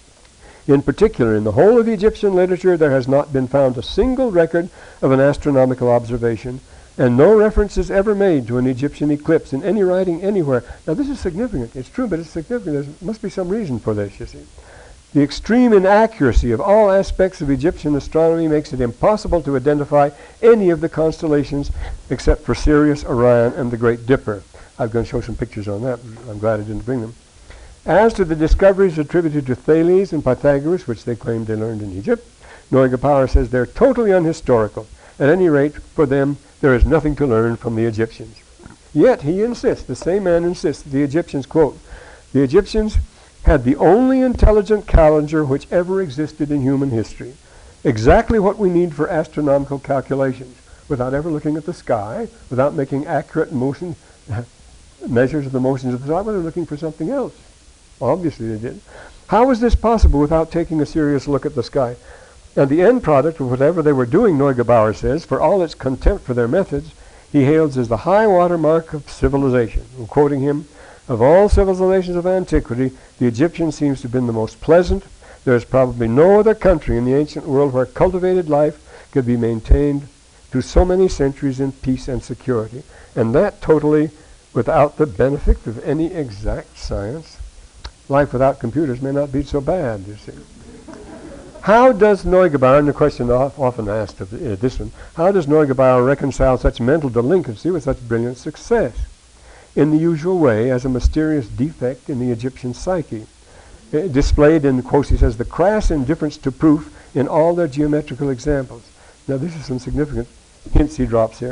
In particular, in the whole of Egyptian literature, there has not been found a single record of an astronomical observation, and no reference is ever made to an Egyptian eclipse in any writing anywhere. Now, this is significant. It's true, but it's significant. There must be some reason for this, you see. The extreme inaccuracy of all aspects of Egyptian astronomy makes it impossible to identify any of the constellations except for Sirius, Orion, and the Great Dipper. I'm going to show some pictures on that. I'm glad I didn't bring them. As to the discoveries attributed to Thales and Pythagoras, which they claimed they learned in Egypt, Neugebauer says they're totally unhistorical. At any rate, for them, there is nothing to learn from the Egyptians. Yet he insists, the same man insists, that the Egyptians, quote, the Egyptians had the only intelligent calendar which ever existed in human history. Exactly what we need for astronomical calculations, without ever looking at the sky, without making accurate motion measures of the motions of the sky. Well, they're looking for something else. Obviously they did. How was this possible without taking a serious look at the sky? And the end product of whatever they were doing, Neugebauer says, for all its contempt for their methods, he hails as the high water mark of civilization. And quoting him, of all civilizations of antiquity, the Egyptian seems to have been the most pleasant. There is probably no other country in the ancient world where cultivated life could be maintained through so many centuries in peace and security, and that totally without the benefit of any exact science. Life without computers may not be so bad, you see. How does Neugebauer, and the question often asked of uh, this one, how does Neugebauer reconcile such mental delinquency with such brilliant success? In the usual way, as a mysterious defect in the Egyptian psyche, uh, displayed in, quotes, he says, the crass indifference to proof in all their geometrical examples. Now, this is some significant hints he drops here.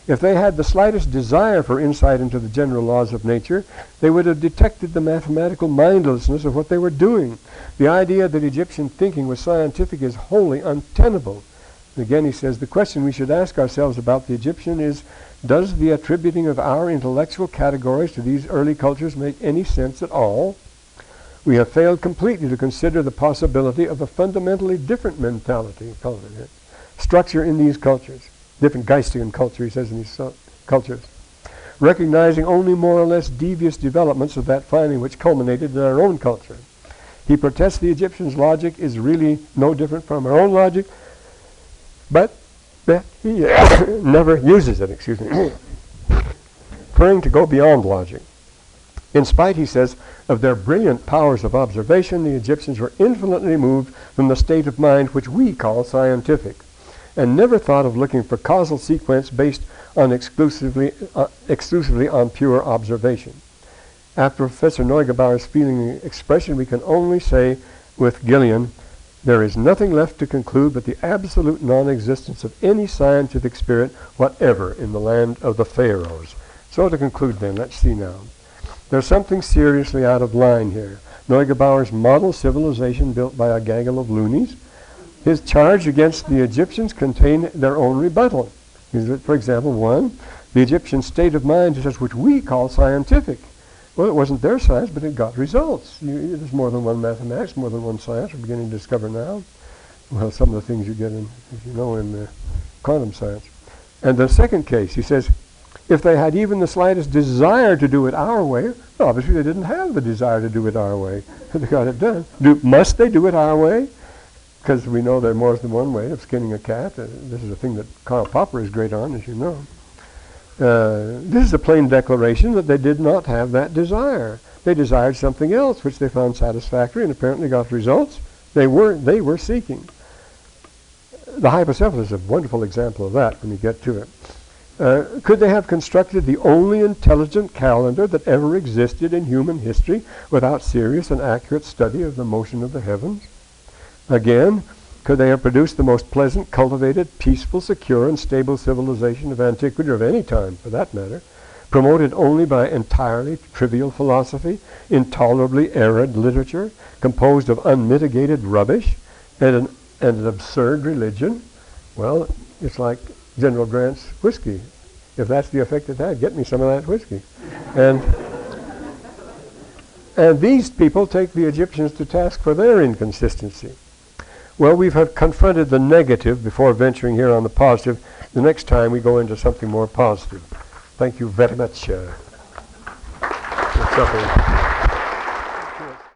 If they had the slightest desire for insight into the general laws of nature, they would have detected the mathematical mindlessness of what they were doing. The idea that Egyptian thinking was scientific is wholly untenable. And again, he says, the question we should ask ourselves about the Egyptian is, does the attributing of our intellectual categories to these early cultures make any sense at all? We have failed completely to consider the possibility of a fundamentally different mentality, structure in these cultures. Different Geistigen culture, he says, in these uh, cultures. Recognizing only more or less devious developments of that finding which culminated in our own culture. He protests the Egyptians' logic is really no different from our own logic, but that he never uses it, excuse me, preferring to go beyond logic. In spite, he says, of their brilliant powers of observation, the Egyptians were infinitely removed from the state of mind which we call scientific, and never thought of looking for causal sequence based on exclusively, uh, exclusively on pure observation. After Professor Neugebauer's feeling expression, we can only say with Gillian, there is nothing left to conclude but the absolute non-existence of any scientific spirit whatever in the land of the pharaohs. So to conclude then, let's see now. There's something seriously out of line here. Neugebauer's model civilization built by a gaggle of loonies. His charge against the Egyptians contained their own rebuttal. For example, one, the Egyptian state of mind is which we call scientific. Well, it wasn't their science, but it got results. You, there's more than one mathematics, more than one science. We're beginning to discover now. Well, some of the things you get in, as you know, in uh, quantum science. And the second case, he says, if they had even the slightest desire to do it our way, well, obviously they didn't have the desire to do it our way. They got it done. Do, must they do it our way? Because we know there are more than one way of skinning a cat. Uh, this is a thing that Karl Popper is great on, as you know. Uh, this is a plain declaration that they did not have that desire. They desired something else, which they found satisfactory and apparently got results they were, they were seeking. The hypocephalus is a wonderful example of that when you get to it. Uh, could they have constructed the only intelligent calendar that ever existed in human history without serious and accurate study of the motion of the heavens? Again, could they have produced the most pleasant, cultivated, peaceful, secure, and stable civilization of antiquity, or of any time, for that matter, promoted only by entirely trivial philosophy, intolerably arid literature, composed of unmitigated rubbish, and an, and an absurd religion? Well, it's like General Grant's whiskey. If that's the effect it had, get me some of that whiskey. And, and these people take the Egyptians to task for their inconsistency. Well, we have confronted the negative before venturing here on the positive. The next time we go into something more positive. Thank you very much. Uh,